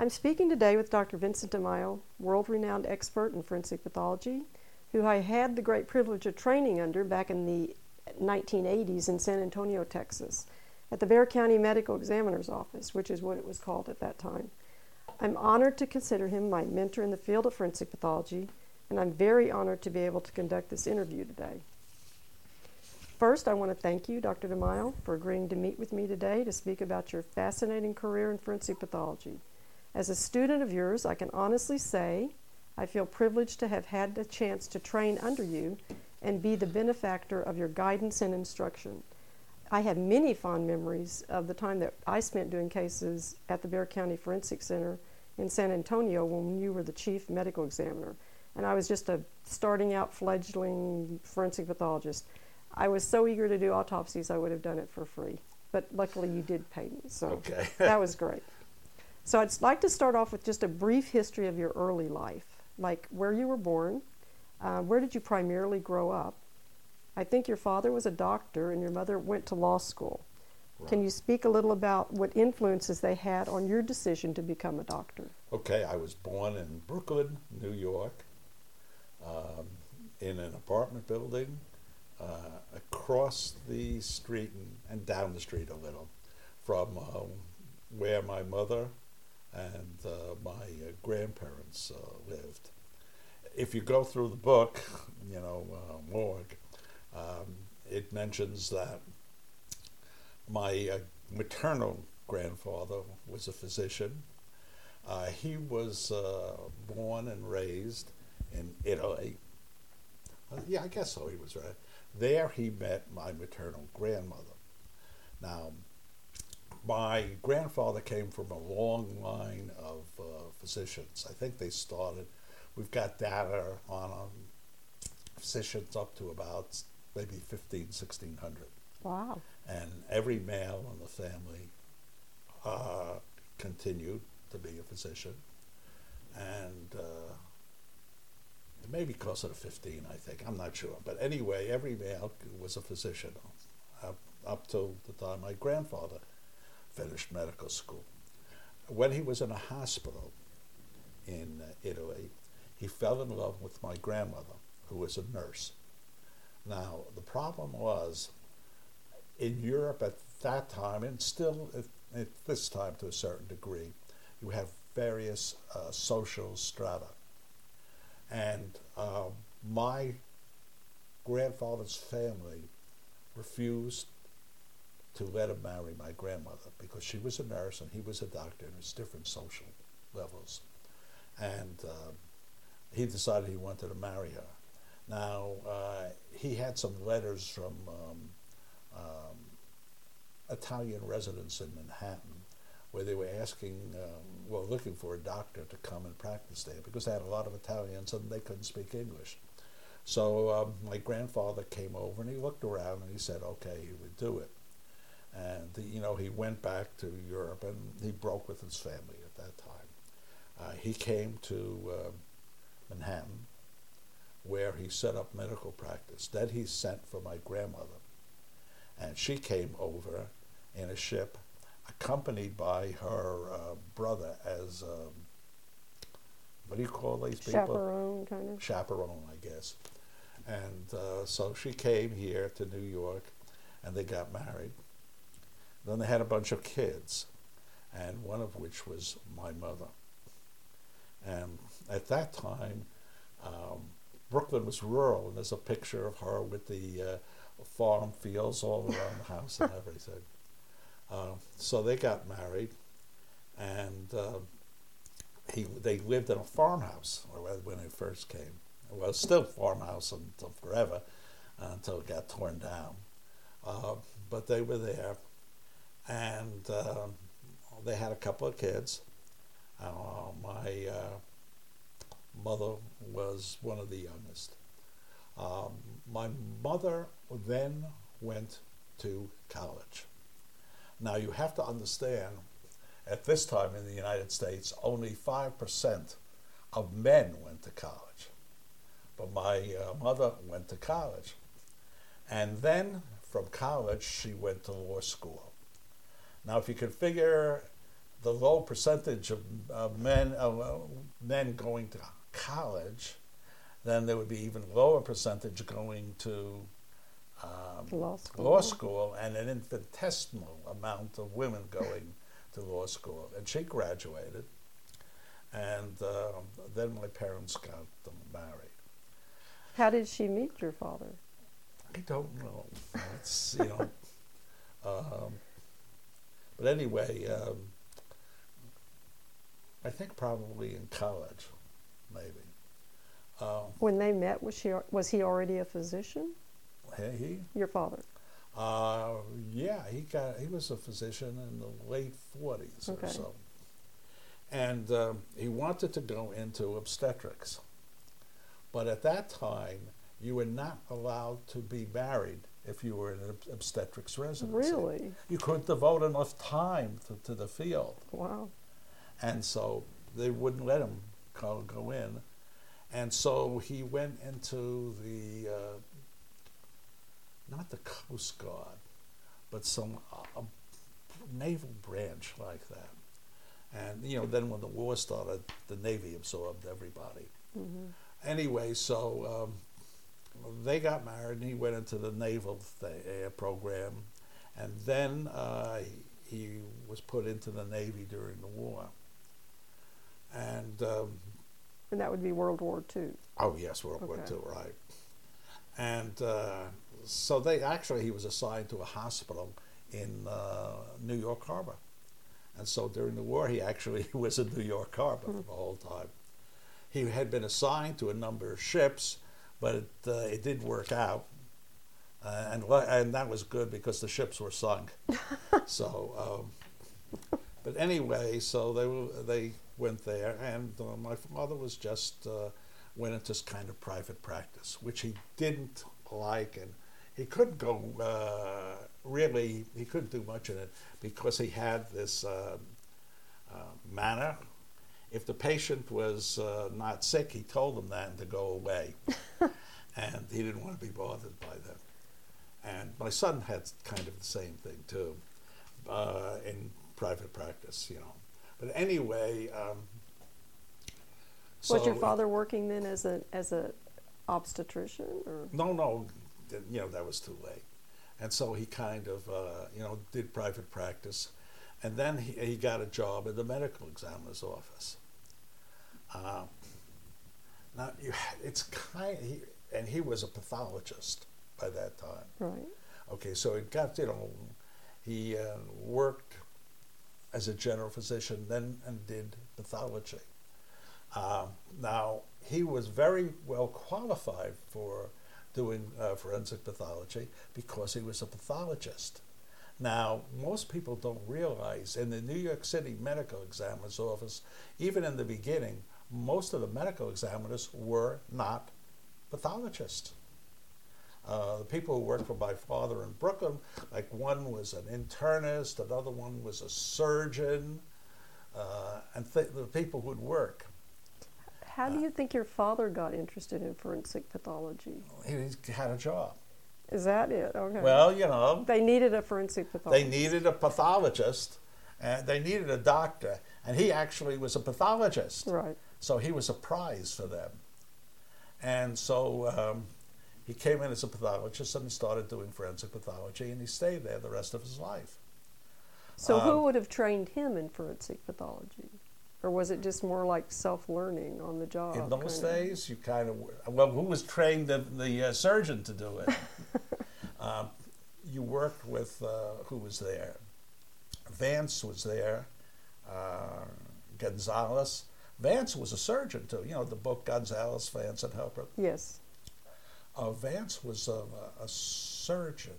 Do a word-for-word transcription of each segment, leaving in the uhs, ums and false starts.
I'm speaking today with Doctor Vincent DeMaio, world-renowned expert in forensic pathology, who I had the great privilege of training under back in the nineteen eighties in San Antonio, Texas, at the Bexar County Medical Examiner's Office, which is what it was called at that time. I'm honored to consider him my mentor in the field of forensic pathology, and I'm very honored to be able to conduct this interview today. First, I want to thank you, Doctor DeMaio, for agreeing to meet with me today to speak about your fascinating career in forensic pathology. As a student of yours, I can honestly say I feel privileged to have had the chance to train under you and be the benefactor of your guidance and instruction. I have many fond memories of the time that I spent doing cases at the Bexar County Forensic Center in San Antonio when you were the chief medical examiner, and I was just a starting out fledgling forensic pathologist. I was so eager to do autopsies, I would have done it for free. But luckily you did pay me, so okay. That was great. So I'd like to start off with just a brief history of your early life, like where you were born, uh, where did you primarily grow up? I think your father was a doctor and your mother went to law school. Right. Can you speak a little about what influences they had on your decision to become a doctor? Okay, I was born in Brooklyn, New York, um, in an apartment building. Uh, across the street and, and down the street a little from uh, where my mother and uh, my uh, grandparents uh, lived. If you go through the book, you know, uh, Morgue, um, it mentions that my uh, maternal grandfather was a physician. Uh, he was uh, born and raised in Italy. Uh, yeah, I guess so, he was right. There he met my maternal grandmother. Now, my grandfather came from a long line of uh, physicians. I think they started, we've got data on um, physicians up to about maybe fifteen, sixteen hundred. Wow. And every male in the family uh, continued to be a physician. And uh, maybe closer to fifteen, I think. I'm not sure. But anyway, every male was a physician up, up till the time my grandfather finished medical school. When he was in a hospital in uh, Italy, he fell in love with my grandmother, who was a nurse. Now, the problem was, in Europe at that time, and still at, at this time to a certain degree, you have various uh, social strata. And uh, my grandfather's family refused to let him marry my grandmother because she was a nurse and he was a doctor, and it was different social levels. And uh, he decided he wanted to marry her. Now, uh, he had some letters from um, um, Italian residents in Manhattan where they were asking, um, well, looking for a doctor to come and practice there because they had a lot of Italians and they couldn't speak English. So um, my grandfather came over and he looked around and he said, okay, he would do it. And, you know, he went back to Europe and he broke with his family at that time. Uh, he came to uh, Manhattan where he set up medical practice. Then he sent for my grandmother. And she came over in a ship accompanied by her uh, brother as, um, what do you call these people? Chaperone, kind of. Chaperone, I guess. And uh, so she came here to New York, and they got married. Then they had a bunch of kids, and one of which was my mother. And at that time, um, Brooklyn was rural, and there's a picture of her with the uh, farm fields all around the house and everything. Uh, so they got married, and uh, he they lived in a farmhouse when they first came. Well, it's still farmhouse until forever, uh, until it got torn down. Uh, but they were there, and uh, they had a couple of kids. Uh, my uh, mother was one of the youngest. Um, my mother then went to college. Now, you have to understand, at this time in the United States, only five percent of men went to college. But my uh, mother went to college. And then, from college, she went to law school. Now, if you can figure the low percentage of, of men uh, men going to college, then there would be even lower percentage going to um, Law school. law school, and an infinitesimal amount of women going to law school. And she graduated, and uh, then my parents got them married. How did she meet your father? I don't know. It's, you know, um, but anyway, um, I think probably in college, maybe. Um, When they met, was she was he already a physician? he, Your father. uh, yeah, he got he was a physician in the late forties Okay. or so, and um, he wanted to go into obstetrics, but at that time you were not allowed to be married if you were in an obstetrics residency. Really? You couldn't devote enough time to, to the field. Wow. And so they wouldn't let him go, go in. And so he went into the, uh, not the Coast Guard, but some uh, naval branch like that. And, you know, then when the war started, the Navy absorbed everybody. Mm-hmm. Anyway, so um, they got married, and he went into the naval th- uh, program. And then uh, he, he was put into the Navy during the war. And um, And that would be World War Two. oh yes, World War Okay. Two, right? And uh, so they actually he was assigned to a hospital in uh, New York Harbor, and so during the war he actually was in New York Harbor Hmm. the whole time. He had been assigned to a number of ships, but it, uh, it did work out, uh, and lo- and that was good because the ships were sunk. so, um, but anyway, so they were, they went there, and uh, my father was just uh, went into kind of private practice, which he didn't like, and he couldn't go uh, really. He couldn't do much in it because he had this uh, uh, manner. If the patient was uh, not sick, he told them that and to go away, and he didn't want to be bothered by them. And my son had kind of the same thing too, uh, in private practice, you know. But anyway, um, so Was your father working then as a as a obstetrician or? No, no, th- you know that was too late, and so he kind of uh, you know did private practice, and then he, he got a job in the medical examiner's office. Uh, now you, it's kind, he, and he was a pathologist by that time. Right. Okay, so he got you know he uh, worked as a general physician, then and did pathology. Uh, now, he was very well qualified for doing uh, forensic pathology because he was a pathologist. Now, most people don't realize in the New York City medical examiner's office, even in the beginning, most of the medical examiners were not pathologists. Uh, the people who worked for my father in Brooklyn, like one was an internist, another one was a surgeon, uh, and th- the people who'd work. How do you think your father got interested in forensic pathology? He had a job. Is that it? Okay. Well, you know, They needed a forensic pathologist. they needed a pathologist, and they needed a doctor, and he actually was a pathologist. Right. So he was a prize for them. And so um, he came in as a pathologist and started doing forensic pathology, and he stayed there the rest of his life. So who Um, would have trained him in forensic pathology? Or was it just more like self-learning on the job? In those kinda? days, you kind of, well, who was trained the, the uh, surgeon to do it? um, you worked with, uh, who was there? Vance was there, uh, Gonzalez. Vance was a surgeon too, you know, the book Gonzalez, Vance and Helper. Yes. Uh, Vance was a, a surgeon.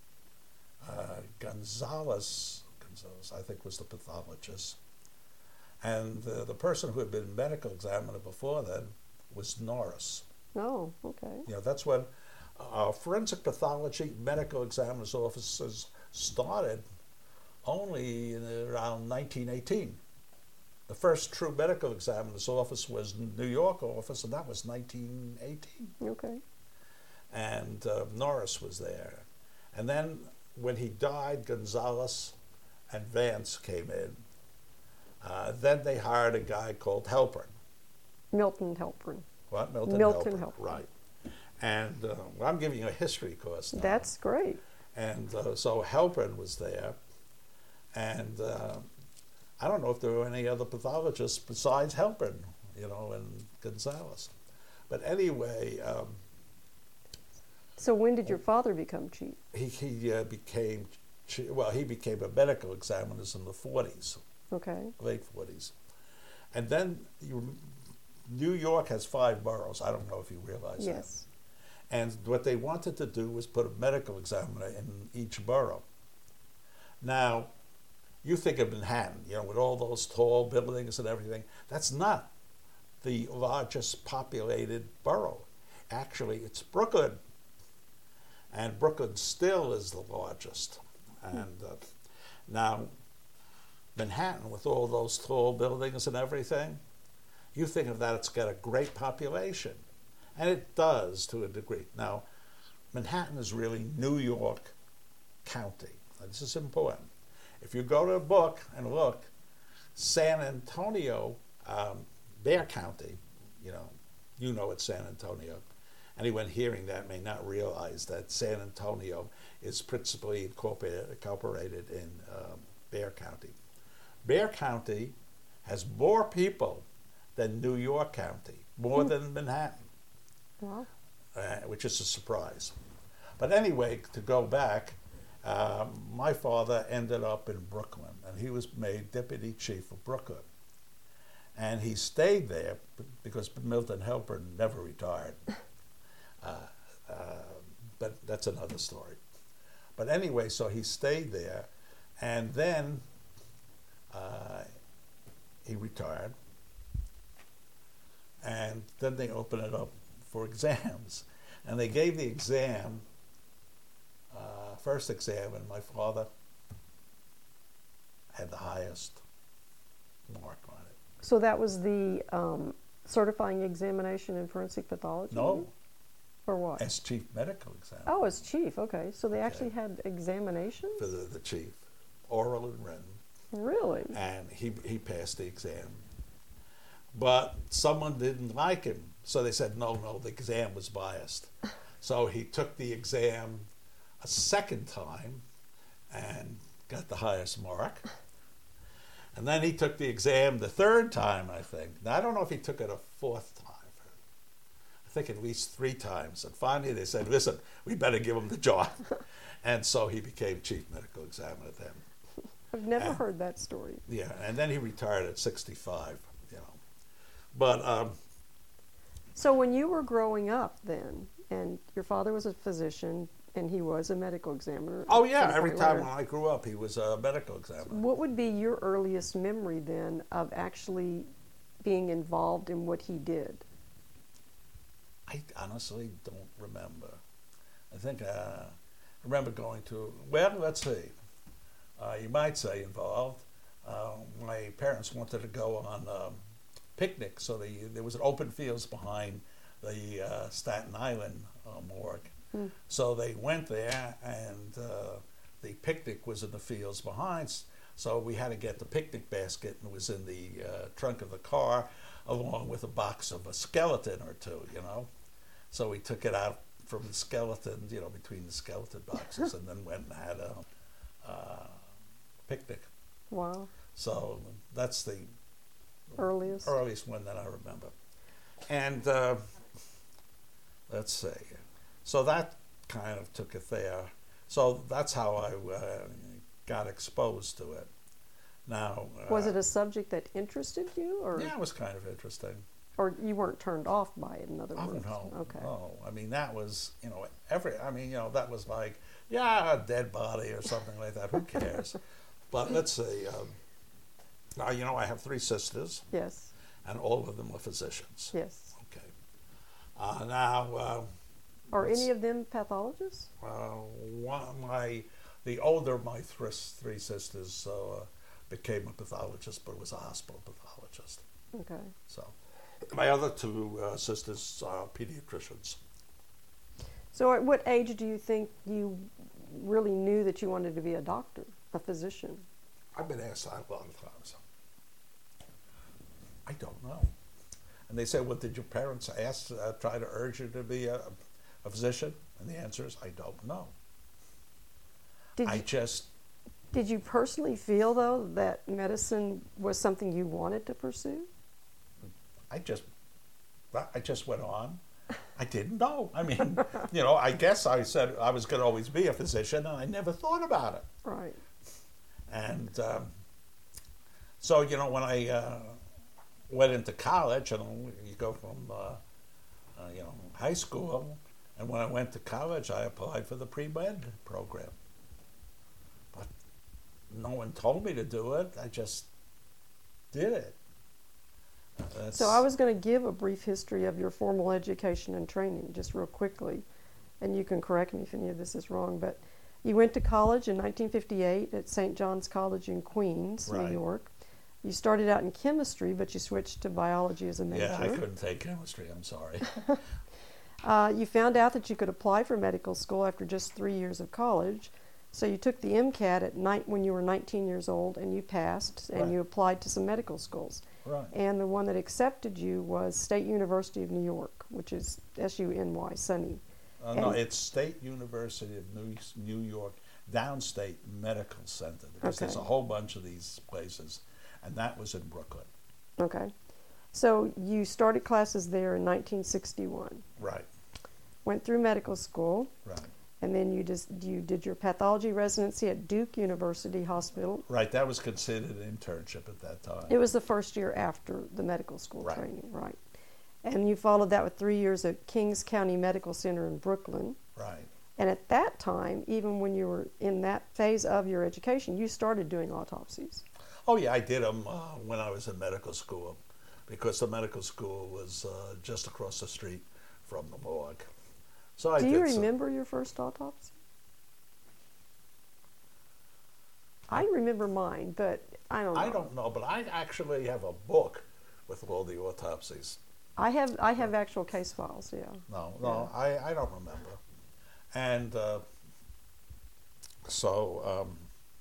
Uh, Gonzalez, Gonzalez, I think, was the pathologist. And uh, the person who had been medical examiner before then was Norris. Oh, okay. You know, that's when uh, forensic pathology medical examiner's offices started only in around nineteen eighteen. The first true medical examiner's office was New York office, and that was nineteen eighteen. Okay. And uh, Norris was there. And then when he died, Gonzalez and Vance came in. Uh, then they hired a guy called Halpern. Milton Halpern. What? Milton, Milton Halpern. Halpern. Right. And uh, well, I'm giving you a history course now. That's great. And uh, so Halpern was there. And uh, I don't know if there were any other pathologists besides Halpern, you know, and Gonzalez. But anyway, um, So when did your father become chief? he, he uh, became, chi- well, he became a medical examiner in the forties, Okay. late forties. And then you, New York has five boroughs. I don't know if you realize that. Yes. And what they wanted to do was put a medical examiner in each borough. Now, you think of Manhattan, you know, with all those tall buildings and everything. That's not the largest populated borough. Actually, it's Brooklyn. And Brooklyn still is the largest. And uh, now, Manhattan, with all those tall buildings and everything, you think of that, it's got a great population. And it does to a degree. Now, Manhattan is really New York County. Now, this is important. If you go to a book and look, San Antonio, um, Bexar County, you know, you know it's San Antonio. Anyone hearing that may not realize that San Antonio is principally incorporated, incorporated in um, Bexar County. Bexar County has more people than New York County, more than Manhattan. Wow. Uh, which is a surprise. But anyway, to go back, um, my father ended up in Brooklyn, and he was made deputy chief of Brooklyn. And he stayed there because Milton Halpern never retired. Uh, uh, but that's another story. But anyway, so he stayed there, and then uh, he retired, and then they opened it up for exams. And they gave the exam, uh, first exam, and my father had the highest mark on it. So that was the um, certifying examination in forensic pathology? No, Or what? as chief medical examiner. Oh, as chief, okay. So they Okay. actually had examinations? For the, the chief, oral and written. Really? And he, he passed the exam. But someone didn't like him. So they said, no, no, the exam was biased. So he took the exam a second time and got the highest mark. And then he took the exam the third time, I think. Now, I don't know if he took it a fourth time. I think at least three times. And finally they said, listen, we better give him the job. And so he became chief medical examiner then. I've never And- heard that story. Yeah, and then he retired at sixty-five, you know. But um, So when you were growing up then, and your father was a physician, and he was a medical examiner. oh at yeah, some every point time later, when I grew up, he was a medical examiner. what would be your earliest memory then of actually being involved in what he did? I honestly don't remember. I think uh, I remember going to, well, let's see. Uh, you might say involved. Uh, my parents wanted to go on um, picnic, so they, there was an open fields behind the uh, Staten Island uh, morgue. Hmm. So they went there, and uh, the picnic was in the fields behind. So we had to get the picnic basket, and it was in the uh, trunk of the car, along with a box of a skeleton or two, you know. So we took it out from the skeleton, you know, between the skeleton boxes, and then went and had a uh, picnic. Wow. So that's the Earliest? earliest one that I remember. And uh, let's see. So that kind of took it there. So that's how I uh, got exposed to it. Now, uh, Was it a subject that interested you, or yeah, it was kind of interesting. or you weren't turned off by it? In other Oh words, no, okay. no. I mean, that was, you know, every. I mean, you know, that was like, yeah, a dead body or something like that. Who cares? But let's see. Um, now, you know, I have three sisters, Yes, and all of them are physicians. yes. Okay. Uh, now, uh, Are let's- any of them pathologists? Uh, one, my the older of my three, three sisters uh, became a pathologist, but was a hospital pathologist. Okay. So, my other two uh, sisters are pediatricians. So at what age do you think you really knew that you wanted to be a doctor, a physician? I've been asked that a lot of times. And they said, well, did your parents ask, uh, try to urge you to be a, a physician? And the answer is, I don't know. Did I you, just, did you personally feel, though, that medicine was something you wanted to pursue? I just, I just went on. I didn't know. I mean, you know, I guess I said I was going to always be a physician, and I never thought about it. Right. And um, so, you know, when I uh, went into college, and you go from, uh, uh, you know, high school, and when I went to college, I applied for the pre-med program. But no one told me to do it. I just did it. That's So I was going to give a brief history of your formal education and training, just real quickly, and you can correct me if any of this is wrong, but you went to college in nineteen fifty-eight at Saint John's College in Queens, Right. New York. You started out in chemistry, but you switched to biology as a major. Yeah, I couldn't take chemistry, I'm sorry. Uh, you found out that you could apply for medical school after just three years of college, so you took the MCAT at night when you were nineteen years old, and you passed, and Right. you applied to some medical schools. Right. And the one that accepted you was State University of New York, which is S U N Y, SUNY. Uh, no, And- it's State University of New, New York Downstate Medical Center, because there's a Okay. whole bunch of these places, and that was in Brooklyn. Okay. So you started classes there in nineteen sixty-one, Right, went through medical school, right. and then you just you did your pathology residency at Duke University Hospital. Right, that was considered an internship at that time. It was the first year after the medical school Right. training, right? And you followed that with three years at Kings County Medical Center in Brooklyn. Right. And at that time, even when you were in that phase of your education, you started doing autopsies. Oh, yeah, I did them uh, when I was in medical school, because the medical school was uh, just across the street from the morgue. So I Do did you some- remember your first autopsy? I remember mine, but I don't know. I don't know, but I actually have a book with all the autopsies. I have I have actual case files, yeah. No, no, I, I don't remember. And uh, so, um,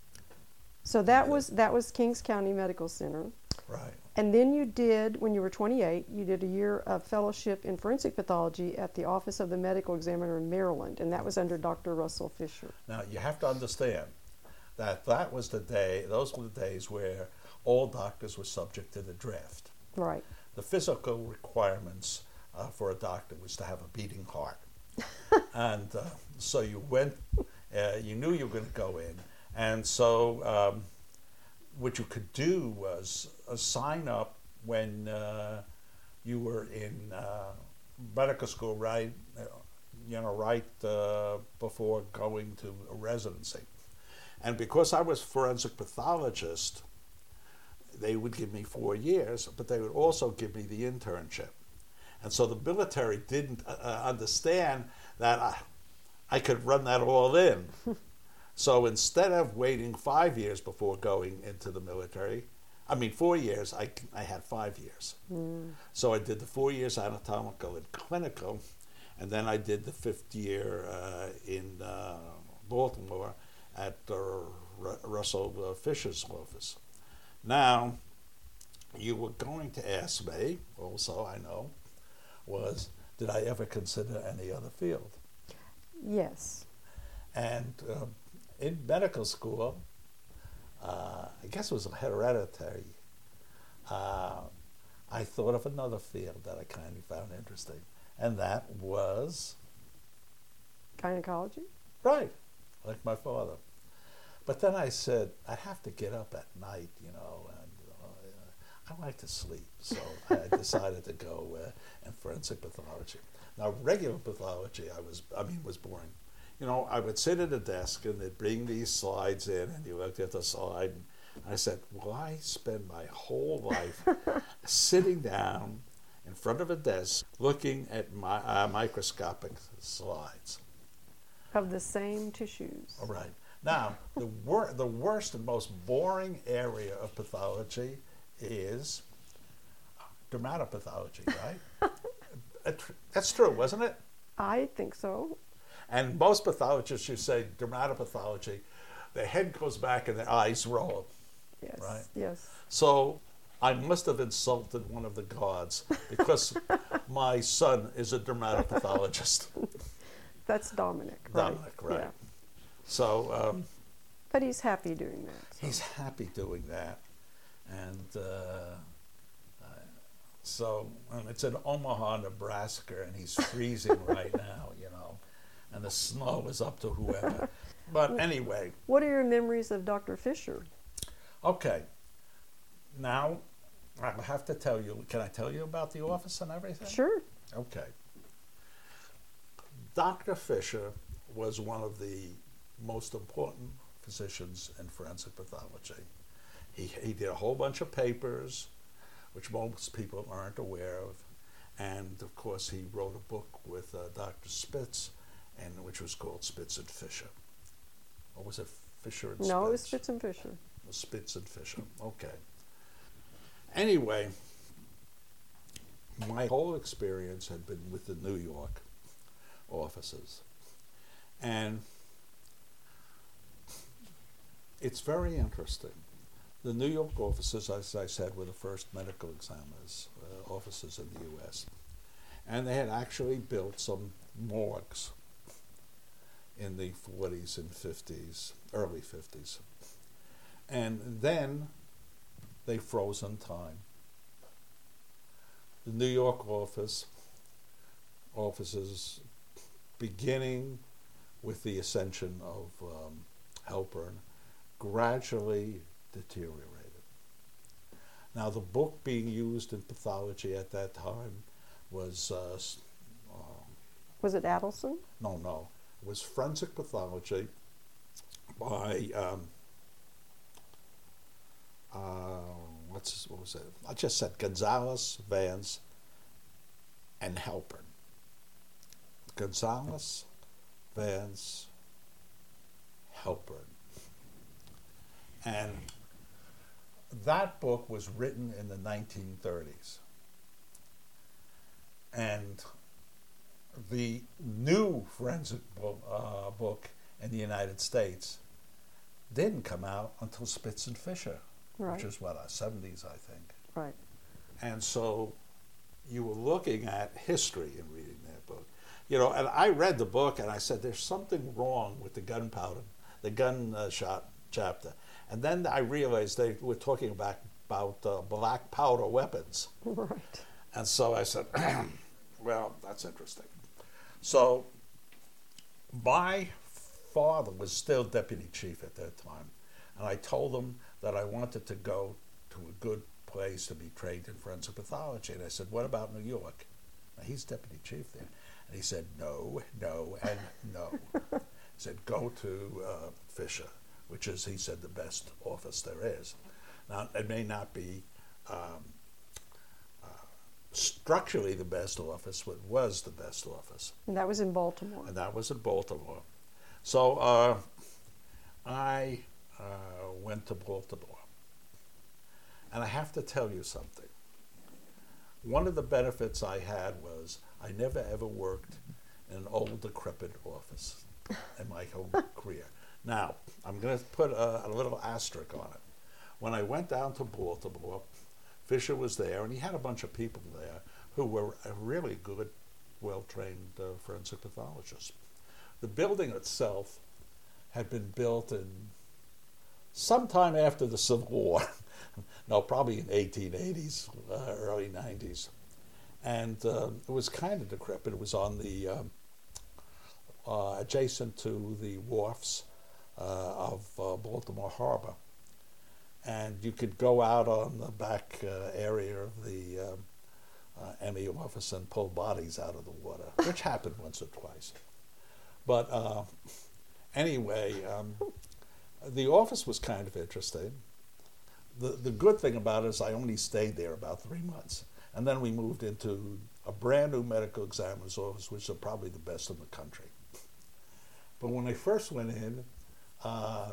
So that was that was Kings County Medical Center. right, And then you did, when you were twenty-eight, you did a year of fellowship in forensic pathology at the Office of the Medical Examiner in Maryland, and that was under Doctor Russell Fisher. now you have to understand that that was the day, those were the days where all doctors were subject to the draft. Right. The physical requirements uh, for a doctor was to have a beating heart. And uh, so you went, uh, you knew you were going to go in. And so um, what you could do was uh, sign up when uh, you were in uh, medical school, right, uh, you know, right uh, before going to a residency. And because I was forensic pathologist, they would give me four years, but they would also give me the internship. And so the military didn't uh, understand that I, I could run that all in. So instead of waiting five years before going into the military, I mean four years, I, I had five years. Mm. So I did the four years anatomical and clinical, and then I did the fifth year uh, in uh, Baltimore at uh, Ru- Russell uh, Fisher's office. Now, you were going to ask me, also I know, was did I ever consider any other field? Yes. And uh, in medical school, uh, I guess it was hereditary, uh, I thought of another field that I kind of found interesting, and that was, Gynecology? right, like my father. But then I said, I have to get up at night, you know, and uh, I like to sleep. So I decided to go uh, in forensic pathology. Now, regular pathology, I was, I mean, was boring. You know, I would sit at a desk and they'd bring these slides in, and you looked at the slide, and I said, why spend my whole life sitting down in front of a desk looking at my uh, microscopic slides? Of the same tissues. All right. Now, the, wor- the worst and most boring area of pathology is dermatopathology, right? That's true, wasn't it? I think so. And most pathologists, you say dermatopathology, their head goes back and their eyes roll. Yes. Right. Yes. So I must have insulted one of the guards because my son is a dermatopathologist. That's Dominic, right? Dominic, right. Yeah. So um, But he's happy doing that. So. he's happy doing that. And uh, so and it's in Omaha, Nebraska, and he's freezing right now, you know, and the snow is up to whoever. But anyway. What are your memories of Doctor Fisher? Okay. Now, I have to tell you, can I tell you about the office and everything? Sure. Okay. Doctor Fisher was one of the most important physicians in forensic pathology. He, he did a whole bunch of papers, which most people aren't aware of. And, of course, he wrote a book with uh, Doctor Spitz, and which was called Spitz and Fisher. Or was it Fisher and Spitz? No, it was Spitz and Fisher. It was Spitz and Fisher. Okay. Anyway, my whole experience had been with the New York offices. And it's very interesting. The New York offices, as I said, were the first medical examiners uh, offices in the U S And they had actually built some morgues in the forties and fifties, early fifties. And then they froze in time. The New York office, offices, beginning with the ascension of um, Halpern, gradually deteriorated. Now, the book being used in pathology at that time was, uh, uh, Was it Adelson? no, no, it was Forensic Pathology by, um, uh, what's, what was it? I just said Gonzalez, Vance, and Halpern. Gonzalez, Vance, Halpern. And that book was written in the nineteen thirties. And the new forensic book, uh, book in the United States didn't come out until Spitz and Fisher, Right. which was what, uh, seventies, I think. Right. And so you were looking at history in reading that book. You know, and I read the book and I said, there's something wrong with the gunpowder, the gun uh, shot chapter. And then I realized they were talking about, about uh, black powder weapons. Right. And so I said, well, that's interesting. So my father was still deputy chief at that time. And I told him that I wanted to go to a good place to be trained in forensic pathology. And I said, what about New York? Now, he's deputy chief there. And he said, no, no, and no. He said, go to uh, Fisher, which is, he said, the best office there is. Now, it may not be um, uh, structurally the best office, but was the best office. And that was in Baltimore. And that was in Baltimore. So uh, I uh, went to Baltimore. And I have to tell you something. One of the benefits I had was I never ever worked in an old, decrepit office in my whole career. Now, I'm going to put a, a little asterisk on it. When I went down to Baltimore, Fisher was there, and he had a bunch of people there who were a really good, well-trained uh, forensic pathologists. The building itself had been built in sometime after the Civil War. No, probably in eighteen eighties, uh, early nineties. And uh, it was kind of decrepit. It was on the, um, uh, adjacent to the wharfs uh, of uh, Baltimore Harbor. And you could go out on the back uh, area of the um, uh, M E office and pull bodies out of the water, which happened once or twice. But uh, anyway, um, the office was kind of interesting. The, the good thing about it is I only stayed there about three months. And then we moved into a brand new medical examiner's office, which is probably the best in the country. But when I first went in, uh,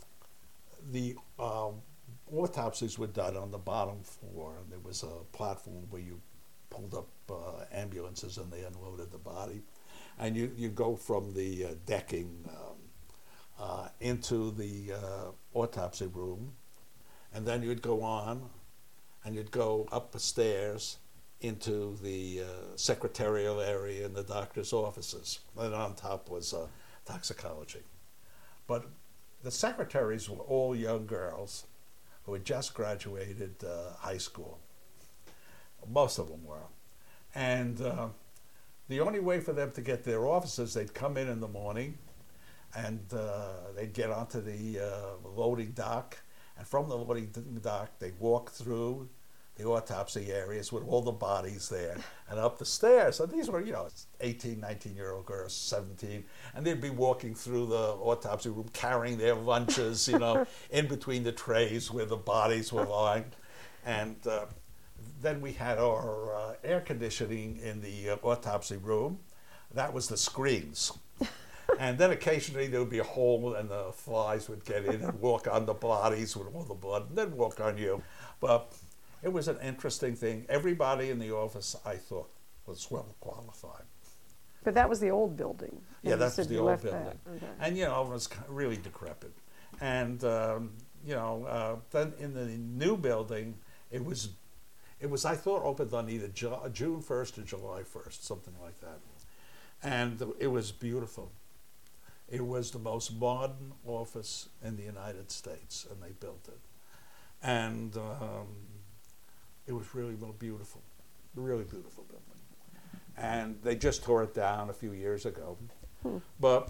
the uh, autopsies were done on the bottom floor. And there was a platform where you pulled up uh, ambulances and they unloaded the body. And you, you go from the uh, decking um, uh, into the uh, autopsy room. And then you'd go on, and you'd go up the stairs into the uh, secretarial area in the doctor's offices. And on top was uh, toxicology. But the secretaries were all young girls who had just graduated uh, high school. Most of them were. And uh, the only way for them to get to their offices, they'd come in in the morning, and uh, they'd get onto the uh, loading dock, and from the loading dock, they'd walk through the autopsy areas with all the bodies there and up the stairs. So these were, you know, eighteen, nineteen-year-old girls, seventeen, and they'd be walking through the autopsy room carrying their lunches, you know, in between the trays where the bodies were lying. And uh, then we had our uh, air conditioning in the uh, autopsy room. That was the screens. And then occasionally there would be a hole and the flies would get in and walk on the bodies with all the blood and then walk on you. But it was an interesting thing. Everybody in the office, I thought, was well qualified. But that was the old building. Yeah, that's the old building. Okay. And, you know, it was really decrepit. And, um, you know, uh, then in the new building, it was, it was I thought, opened on either Ju- June first or July first, something like that. And it was beautiful. It was the most modern office in the United States, and they built it. And um, it was really well beautiful, really beautiful building. And they just tore it down a few years ago. Hmm. But,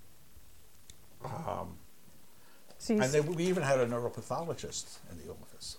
um, so and they, we even had a neuropathologist in the office.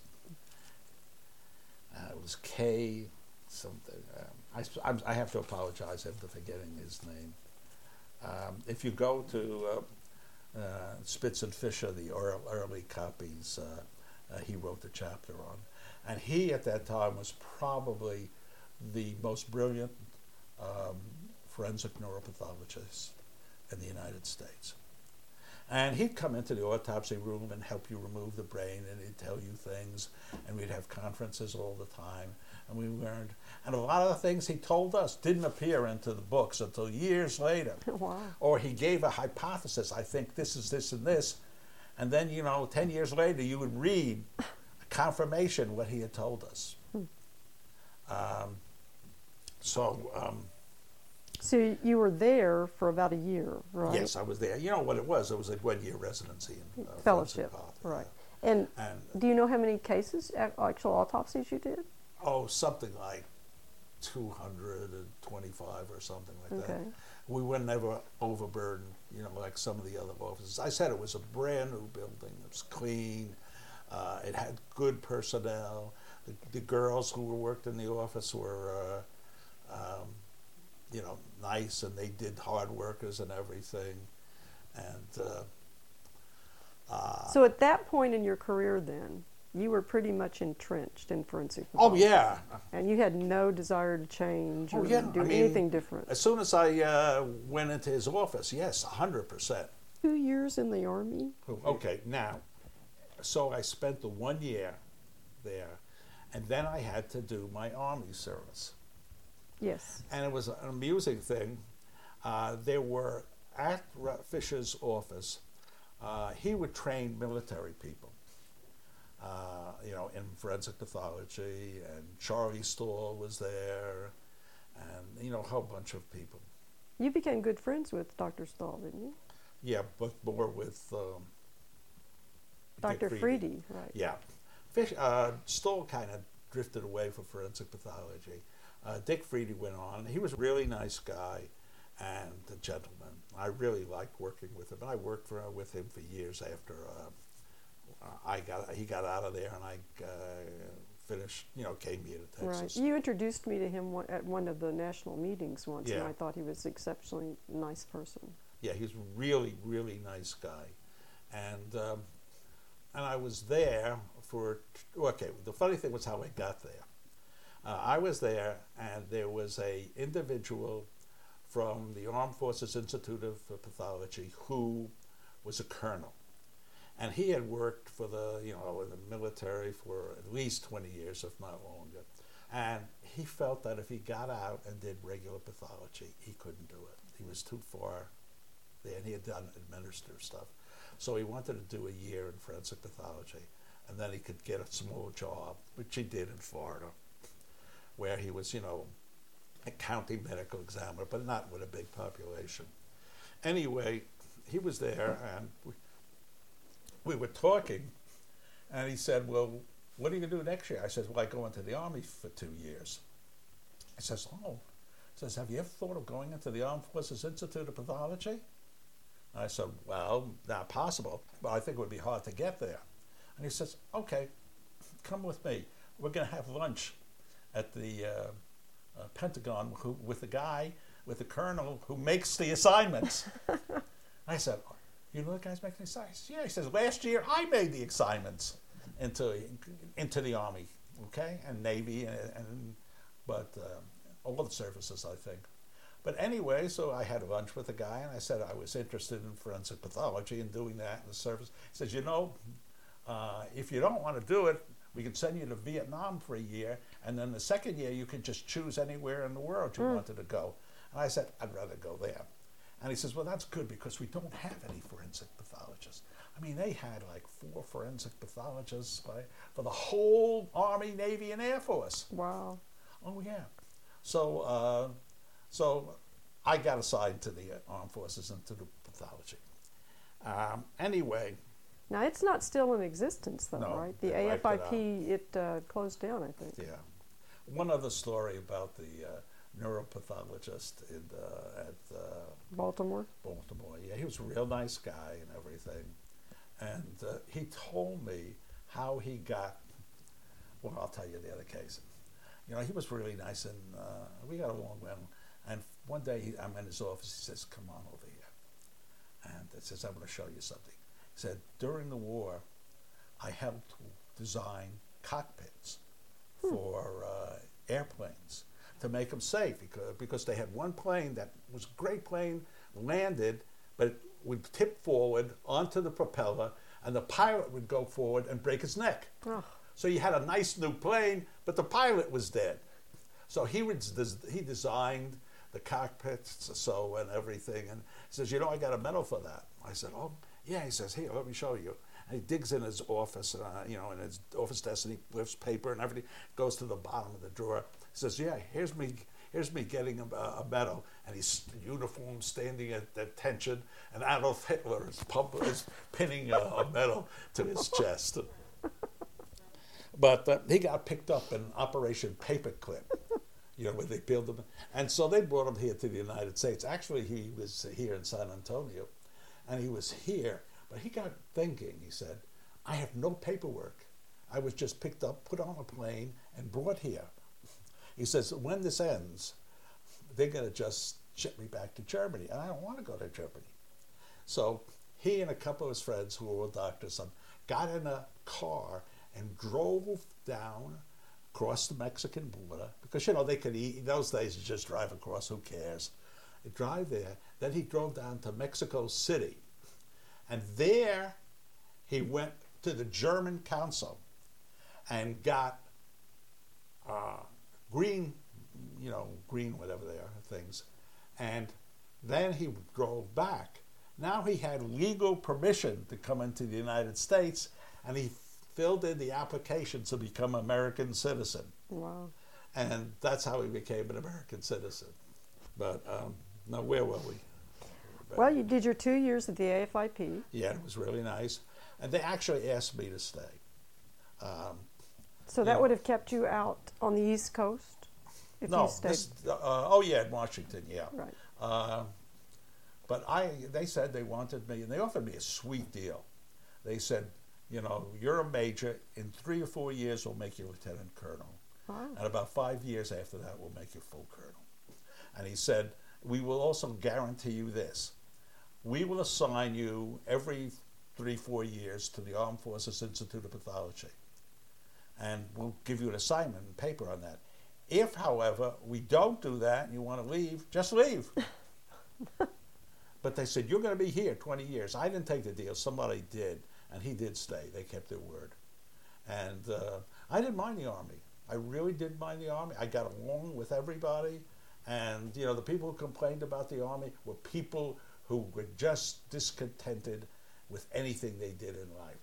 Uh, it was K something. Um, I, I'm, I have to apologize after forgetting his name. Um, if you go to uh, uh, Spitz and Fisher, the early, early copies, uh, uh, he wrote the chapter on. And he, at that time, was probably the most brilliant um, forensic neuropathologist in the United States. And he'd come into the autopsy room and help you remove the brain, and he'd tell you things, and we'd have conferences all the time, and we learned. And a lot of the things he told us didn't appear into the books until years later. Wow. Or he gave a hypothesis, I think this is this and this, and then, you know, ten years later you would read a confirmation what he had told us. Hmm. Um, so... Um, So you were there for about a year, right? Yes, I was there. You know what it was? It was a one-year residency in uh, fellowship, right? Yeah. And, and do you know how many cases, actual autopsies, you did? Oh, something like two hundred twenty-five or something like okay. that. We were never overburdened, you know, like some of the other offices. I said it was a brand new building. It was clean. Uh, it had good personnel. The, the girls who were worked in the office were. Uh, um, you know, nice, and they did hard workers and everything. And uh, uh, so at that point in your career then, you were pretty much entrenched in forensic oh, pathology. yeah. And you had no desire to change or oh, yeah. do I mean, anything different. As soon as I uh, went into his office, yes, one hundred percent. Two years in the Army? Okay, now, so I spent the one year there, and then I had to do my Army service. Yes. And it was an amusing thing. Uh, there were, at Fisher's office, uh, he would train military people, uh, you know, in forensic pathology, and Charlie Stahl was there, and, you know, a whole bunch of people. You became good friends with Doctor Stahl, didn't you? Yeah, but more with um, Doctor Freedy, right. Yeah. Fish, uh, Stahl kind of drifted away from forensic pathology. Uh, Dick Freedy went on. He was a really nice guy and a gentleman. I really liked working with him. And I worked for, uh, with him for years after uh, I got he got out of there, and I uh, finished, you know, came here to Texas. Right. You introduced me to him one, at one of the national meetings once, yeah. and I thought he was an exceptionally nice person. Yeah, he was a really, really nice guy. And, um, and I was there for, okay, the funny thing was how I got there. Uh, I was there, and there was a individual from the Armed Forces Institute of Pathology who was a colonel, and he had worked for the, you know, in the military for at least twenty years, if not longer. And he felt that if he got out and did regular pathology, he couldn't do it. He was too far there, and he had done administrative stuff. So he wanted to do a year in forensic pathology. and then he could get a small job, which he did in Florida, where he was, you know, a county medical examiner, but not with a big population. Anyway, he was there, and we, we were talking, and he said, well, what are you going to do next year? I said, well, I go into the Army for two years. He says, oh. He says, have you ever thought of going into the Armed Forces Institute of Pathology? I said, well, not possible, but I think it would be hard to get there. And he says, okay, come with me. We're going to have lunch at the uh, uh, Pentagon who, with the guy, with the colonel who makes the assignments. I said, you know the guy's making the assignments? Yeah, he says, last year I made the assignments into into the Army, okay, and Navy, and, and but uh, all the services, I think. But anyway, so I had lunch with the guy, and I said I was interested in forensic pathology and doing that in the service. He says, you know, uh, if you don't want to do it, we can send you to Vietnam for a year, and then the second year you can just choose anywhere in the world you mm. wanted to go. And I said, I'd rather go there. And he says, well, that's good because we don't have any forensic pathologists. I mean, they had like four forensic pathologists by, for the whole Army, Navy, and Air Force. Wow. Oh, yeah. So, uh, so I got assigned to the Armed Forces and to the pathology. Um, anyway. Now, it's not still in existence, though, no, right? The A F I P, it, it uh, closed down, I think. Yeah. One other story about the uh, neuropathologist in, uh, at uh, Baltimore. Baltimore. Yeah, he was a real nice guy and everything. And uh, he told me how he got, well, I'll tell you the other case. You know, he was really nice, and uh, we got along well. And one day he, I'm in his office, he says, come on over here. And it says, I'm going to show you something. He said, during the war, I helped design cockpits hmm. for uh, airplanes to make them safe, because, because they had one plane that was a great plane, landed, but it would tip forward onto the propeller, and the pilot would go forward and break his neck. Oh. So you had a nice new plane, but the pilot was dead. So he was, he designed the cockpits so and everything, and he says, you know, I got a medal for that. I said, oh, yeah. He says, here, let me show you. And he digs in his office, uh, you know, in his office desk, and he lifts paper and everything, goes to the bottom of the drawer. He says, yeah, here's me, here's me getting a, a medal, and he's uniform, standing at attention, and Adolf Hitler is, pump, is pinning a, a medal to his chest. But uh, he got picked up in Operation Paperclip, you know, where they peeled him. And so they brought him here to the United States. Actually, he was here in San Antonio, and he was here. But he got thinking, he said, I have no paperwork. I was just picked up, put on a plane, and brought here. He says, when this ends, they're going to just ship me back to Germany, and I don't want to go to Germany. So he and a couple of his friends, who were all doctors, got in a car and drove down across the Mexican border, because, you know, they could eat, in those days, you just drive across, who cares? They drive there. Then he drove down to Mexico City. And there he went to the German consul and got uh, green, you know, green, whatever they are, things. And then he drove back. Now he had legal permission to come into the United States, and he filled in the application to become an American citizen. Wow. And that's how he became an American citizen. But um, now, where were we? Well, you did your two years at the A F I P. Yeah, it was really nice. And they actually asked me to stay. Um, so that know, would have kept you out on the East Coast? If no, you stayed. This, uh, oh yeah, in Washington, yeah. Right. Uh, but I, they said they wanted me, and they offered me a sweet deal. They said, you know, you're a major. In three or four years, we'll make you lieutenant colonel. Wow. And about five years after that, we'll make you full colonel. And he said, we will also guarantee you this. We will assign you every three, four years to the Armed Forces Institute of Pathology. And we'll give you an assignment and paper on that. If, however, we don't do that and you want to leave, just leave. But they said, you're going to be here twenty years. I didn't take the deal. Somebody did. And he did stay. They kept their word. And uh, I didn't mind the Army. I really did mind the Army. I got along with everybody. And, you know, the people who complained about the Army were people who were just discontented with anything they did in life.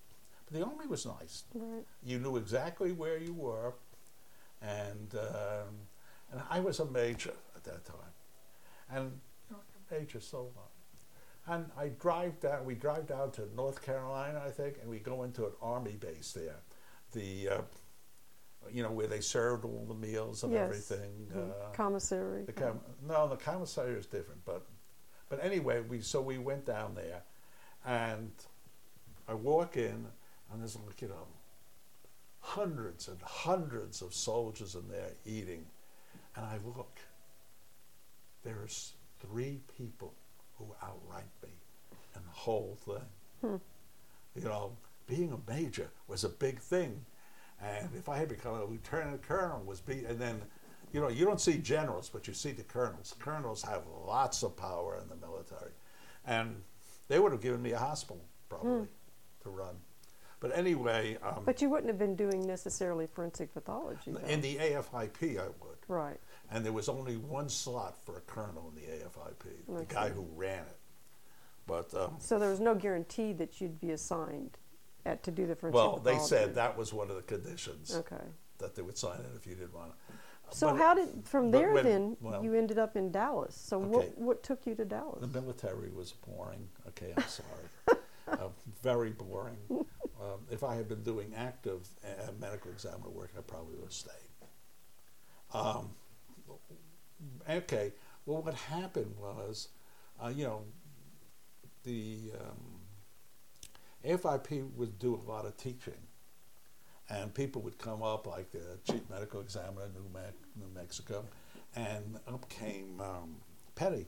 The Army was nice. Right. You knew exactly where you were, and um, and I was a major at that time, and you know, a major so long. And I drive down. We drive down to North Carolina, I think, and we go into an Army base there, the uh, you know where they served all the meals and Yes. everything. Mhm. Uh, Commissary. the com- no, the commissary is different, but but anyway, we so we went down there, and I walk in, and there's like you know, hundreds and hundreds of soldiers in there eating, and I look. There's three people who outrank me in the whole thing. Hmm. You know, being a major was a big thing, and if I had become a lieutenant colonel, was be and then. You know, you don't see generals, but you see the colonels. Colonels have lots of power in the military. And they would have given me a hospital, probably, Mm. to run. But anyway... Um, But you wouldn't have been doing necessarily forensic pathology, though. in the A F I P, I would. Right. And there was only one slot for a colonel in the A F I P, the Okay. guy who ran it. But, um, So there was no guarantee that you'd be assigned at, to do the forensic well, pathology. they said that was one of the conditions, Okay. that they would sign it if you didn't want to. So But- how did, from but there when- then, well- you ended up in Dallas. So Okay. what, what took you to Dallas? The military was boring. Okay, I'm sorry. uh, very boring. Um, if I had been doing active uh, medical examiner work, I probably would have stayed. Um, okay, well, what happened was, uh, you know, the um, A F I P would do a lot of teaching. And people would come up, like the chief medical examiner in New, Me- New Mexico, and up came um, Petty.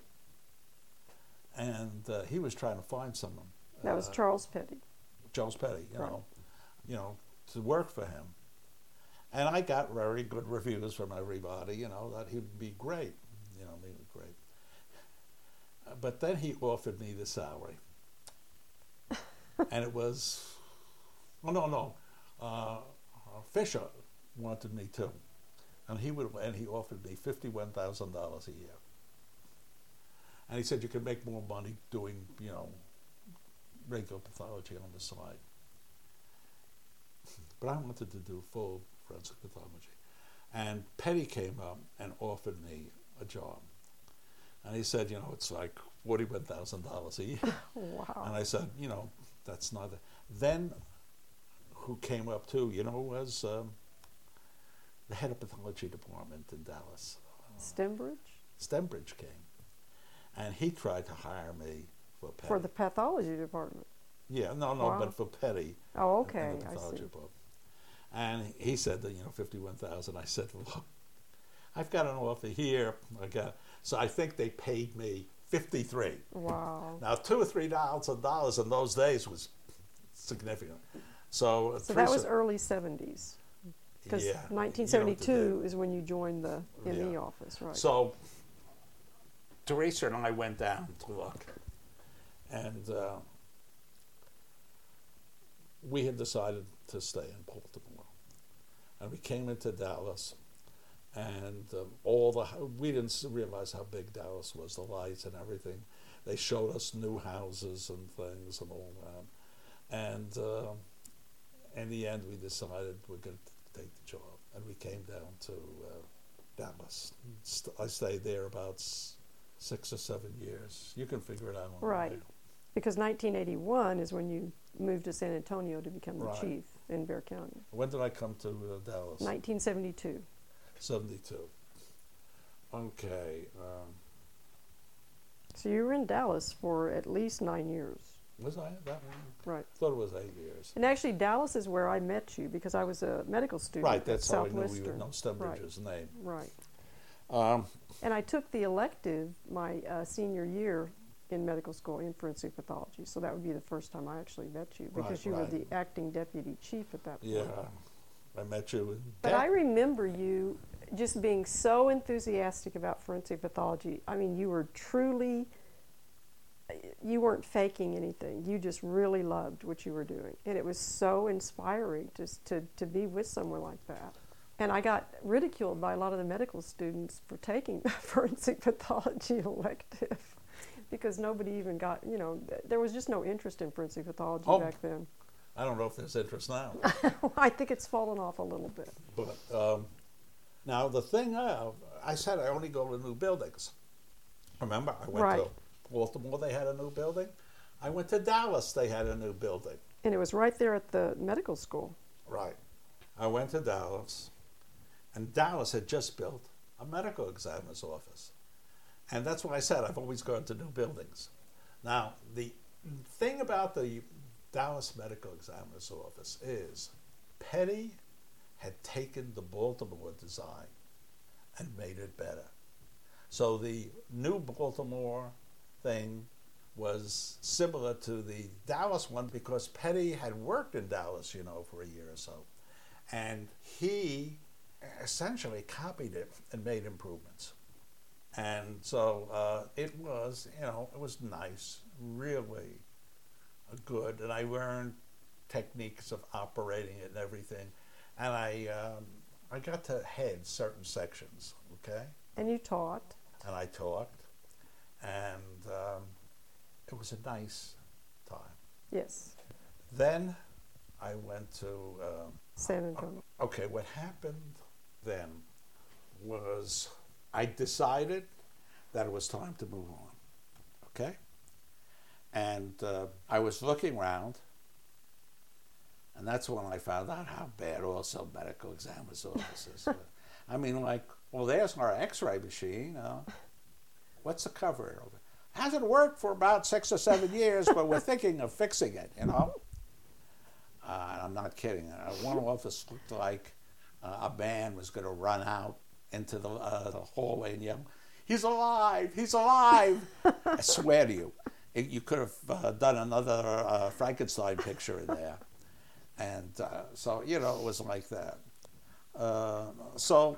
And uh, he was trying to find someone. That was uh, Charles Petty. Charles Petty, you Right. know, you know, to work for him. And I got very good reviews from everybody, you know, that he'd be great, you know, he was great. Uh, but then he offered me the salary. And it was, oh, no, no. Uh, Fisher wanted me too, and he would, and he offered me fifty-one thousand dollars a year. And he said you could make more money doing, you know, regular pathology on the side. But I wanted to do full forensic pathology, and Petty came up and offered me a job, and he said, you know, it's like forty-one thousand dollars a year. Wow. And I said, you know, that's not. Then. Who came up too, you know, was um, the head of pathology department in Dallas. Uh, Stembridge? Stembridge came. And he tried to hire me for Petty. For the pathology department? Yeah, no, no, Wow. but for Petty. Oh, in- okay, In the I pathology see. department. And he said that, you know, fifty-one thousand. I said, look, I've got an offer here. I got, so I think they paid me fifty-three. Wow. Now, two or three thousand dollars in those days was significant. So, So that was Teresa- early seventies. Because yeah, nineteen you know what to seventy-two do. is when you joined the M E Yeah. office, right? So Teresa and I went down to look, and uh, we had decided to stay in Baltimore, and we came into Dallas, and um, all the we didn't s- realize how big Dallas was, the lights and everything. They showed us new houses and things and all that, and uh, in the end, we decided we're going to take the job, and we came down to uh, Dallas. St- I stayed there about s- six or seven years. You can figure it out. on Right. there. Because nineteen eighty-one is when you moved to San Antonio to become the Right. chief in Bexar County. When did I come to uh, Dallas? nineteen seventy-two. seventy-two. Okay. Um, So you were in Dallas for at least nine years. was I at that one? Right. I thought it was eight years. And actually, Dallas is where I met you because I was a medical student Right, at that's how I knew we Southwestern. would know Stembridge's name. Right. Um, And I took the elective my uh, senior year in medical school in forensic pathology. So that would be the first time I actually met you because Right, you right. were the acting deputy chief at that point. yeah, I met you. In But that- I remember you just being so enthusiastic about forensic pathology. I mean, you were truly, you weren't faking anything. You just really loved what you were doing. And it was so inspiring just to, to be with someone like that. And I got ridiculed by a lot of the medical students for taking the forensic pathology elective because nobody even got, you know, th- there was just no interest in forensic pathology Oh. back then. I don't know if there's interest now. I think it's fallen off a little bit. But um, now the thing, uh, I said I only go to new buildings. Remember, I went Right. to Baltimore, they had a new building. I went to Dallas, they had a new building. And it was right there at the medical school. Right. I went to Dallas, and Dallas had just built a medical examiner's office. And that's why I said I've always gone to new buildings. Now, the thing about the Dallas Medical Examiner's Office is Petty had taken the Baltimore design and made it better. So the new Baltimore thing was similar to the Dallas one because Petty had worked in Dallas, you know, for a year or so. And he essentially copied it and made improvements. And so uh, it was, you know, it was nice, really good. And I learned techniques of operating it and everything. And I, um, I got to head certain sections, okay? And you taught. And I talked. And um, it was a nice time. Yes. Then I went to... Um, San Antonio. Okay, what happened then was I decided that it was time to move on, okay? And uh, I was looking around, and that's when I found out how bad also medical examiner's offices were. I mean, like, well, there's our x-ray machine. Uh, what's the cover of it? Hasn't worked for about six or seven years, but we're thinking of fixing it, you know? Uh, I'm not kidding. Uh, one office looked like uh, a man was going to run out into the, uh, the hallway and yell, "He's alive! He's alive!" I swear to you, it, you could have uh, done another uh, Frankenstein picture in there. And uh, so, you know, it was like that. Uh, so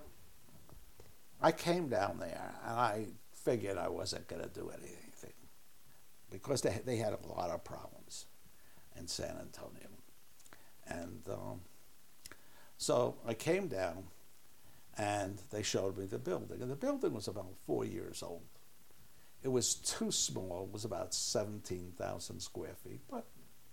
I came down there, and I figured I wasn't going to do anything because they, they had a lot of problems in San Antonio. And um, so I came down, and they showed me the building. And the building was about four years old. It was too small. It was about seventeen thousand square feet, but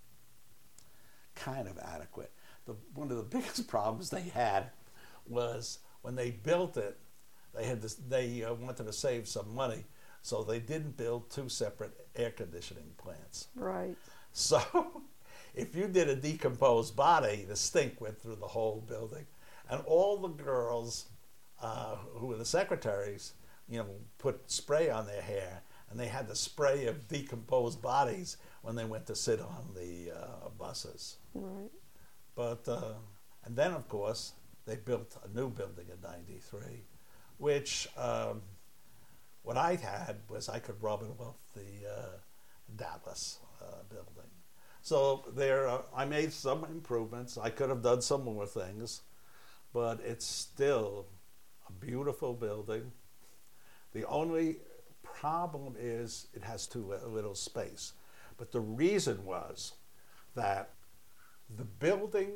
kind of adequate. The, one of the biggest problems they had was when they built it, they had this, they uh, wanted to save some money, so they didn't build two separate air conditioning plants. Right. So if you did a decomposed body, the stink went through the whole building. And all the girls uh, who were the secretaries, you know, put spray on their hair, and they had the spray of decomposed bodies when they went to sit on the uh, buses. Right. But, uh, and then, of course, they built a new building in ninety-three, which um, what I had was I could rub it off the uh, Dallas uh, building. So there, uh, I made some improvements. I could have done some more things, but it's still a beautiful building. The only problem is it has too little space. But the reason was that the building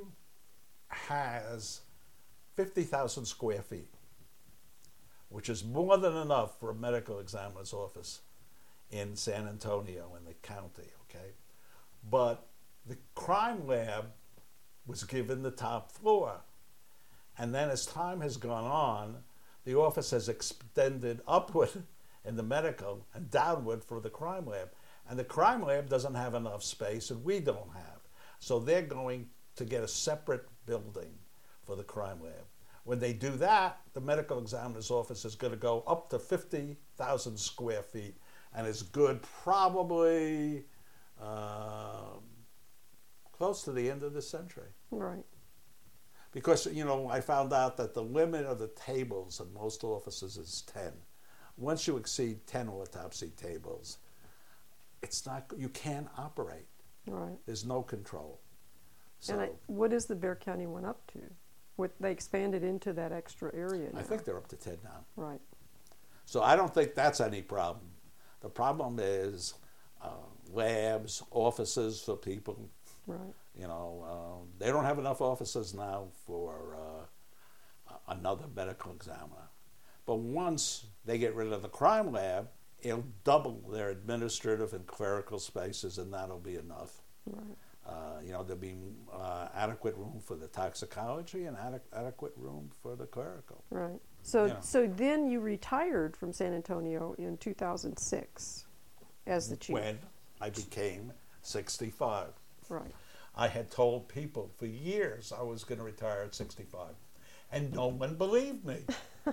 has fifty thousand square feet, which is more than enough for a medical examiner's office in San Antonio in the county, okay? But the crime lab was given the top floor. And then as time has gone on, the office has extended upward in the medical and downward for the crime lab. And the crime lab doesn't have enough space, and we don't have. So they're going to get a separate building for the crime lab. When they do that, the medical examiner's office is going to go up to fifty thousand square feet and is good probably uh, close to the end of the century. Right. Because, you know, I found out that the limit of the tables in most offices is ten. Once you exceed ten autopsy tables, it's not, you can't operate. Right. There's no control. So And I, what is the Bexar County one up to? What, they expanded into that extra area now. I think they're up to ten now. Right. So I don't think that's any problem. The problem is uh, labs, offices for people. Right. You know, uh, they don't have enough offices now for uh, another medical examiner. But once they get rid of the crime lab, it'll double their administrative and clerical spaces, and that'll be enough. Right. Uh, you know, there'll be uh, adequate room for the toxicology and ade- adequate room for the clerical. Right. So, You know. so then you retired from San Antonio in two thousand six as the chief. When I became sixty-five. Right. I had told people for years I was going to retire at sixty-five, and no one believed me.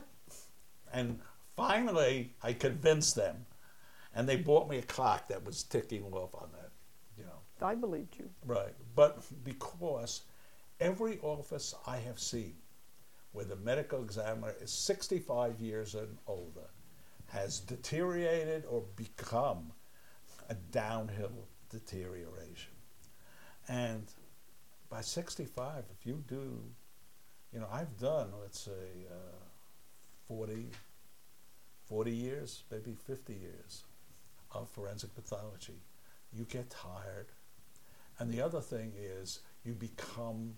And finally, I convinced them, and they bought me a clock that was ticking off on that, you know. I believed you. Right, but because every office I have seen where the medical examiner is sixty-five years and older has deteriorated or become a downhill deterioration. And by sixty-five, if you do, you know, I've done, let's say, uh, forty, forty years, maybe fifty years of forensic pathology. You get tired. And the other thing is you become,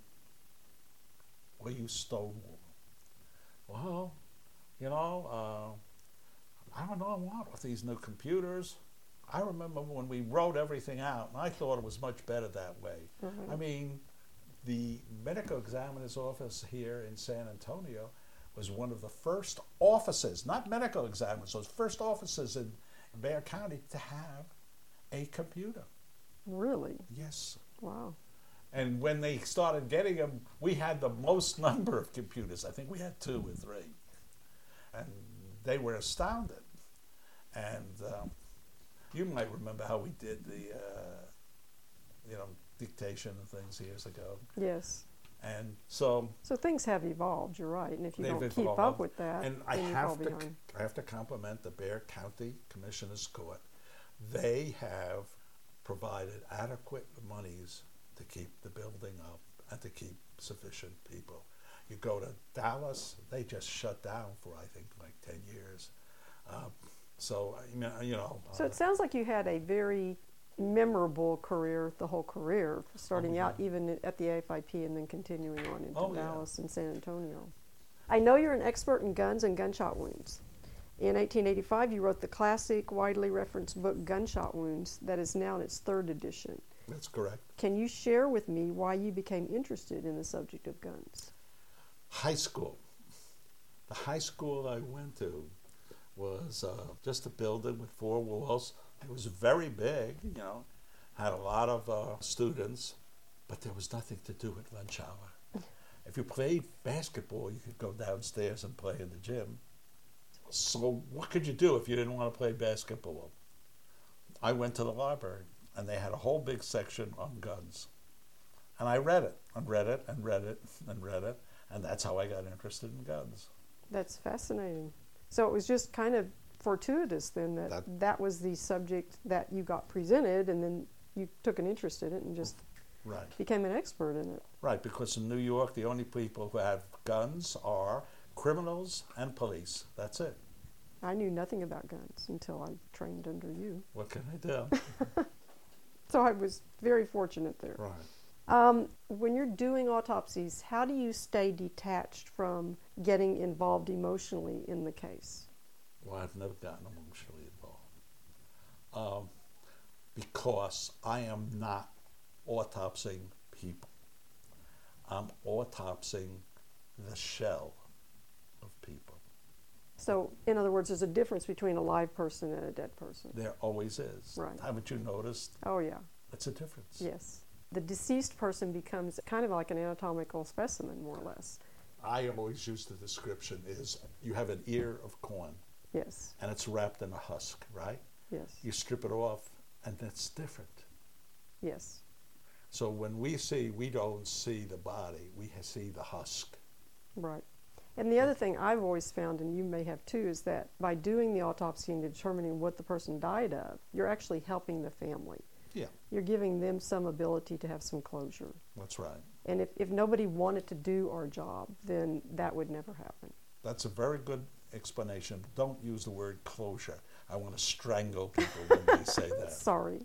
well, you stonewall. Well, you know, uh, I don't know what with these new computers. I remember when we wrote everything out, and I thought it was much better that way. Mm-hmm. I mean, the medical examiner's office here in San Antonio was one of the first offices, not medical examiners, those first offices in Bexar County to have a computer. Really? Yes. Wow. And when they started getting them, we had the most number of computers. I think we had two or three. And they were astounded. And um, you might remember how we did the, uh, you know, dictation and things years ago. Yes. And so... So things have evolved, you're right. And if you they've don't keep evolved. up with that, and I then you have fall to, behind. I have to compliment the Bexar County Commissioner's Court. They have provided adequate monies to keep the building up and to keep sufficient people. You go to Dallas, they just shut down for, I think, like ten years. Uh, so, you know... So uh, it sounds like you had a very memorable career, the whole career, starting Oh, yeah. out even at the A F I P and then continuing on into Oh, yeah. Dallas and San Antonio. I know you're an expert in guns and gunshot wounds. In eighteen eighty-five, you wrote the classic, widely referenced book, Gunshot Wounds, that is now in its third edition. That's correct. Can you share with me why you became interested in the subject of guns? High school. The high school I went to was uh, just a building with four walls. It was very big, you know, had a lot of uh, students, but there was nothing to do at lunch hour. If you played basketball, you could go downstairs and play in the gym. So what could you do if you didn't want to play basketball? I went to the library, and they had a whole big section on guns. And I read it, and read it, and read it, and read it, and that's how I got interested in guns. That's fascinating. So it was just kind of fortuitous then that, that That- was the subject that you got presented, and then you took an interest in it and just Right. became an expert in it. Right, because in New York, the only people who have guns are criminals and police. That's it. I knew nothing about guns until I trained under you. What can I do? So I was very fortunate there. Right. Um, when you're doing autopsies, how do you stay detached from getting involved emotionally in the case? Well, I've never gotten emotionally involved. Um, because I am not autopsying people. I'm autopsying the shell of people. So, in other words, there's a difference between a live person and a dead person. There always is. Right. Haven't you noticed? Oh, yeah. It's a difference. Yes. The deceased person becomes kind of like an anatomical specimen, more or less. I always use the description is you have an ear of corn Yes. and it's wrapped in a husk, right? Yes. You strip it off and that's different. Yes. So when we see, we don't see the body, we see the husk. Right. And the other thing I've always found, and you may have too, is that by doing the autopsy and determining what the person died of, you're actually helping the family. Yeah, You're giving them some ability to have some closure. that's right. And if, if nobody wanted to do our job, then that would never happen. That's a very good explanation. Don't use the word closure. I want to strangle people when they say that. Sorry.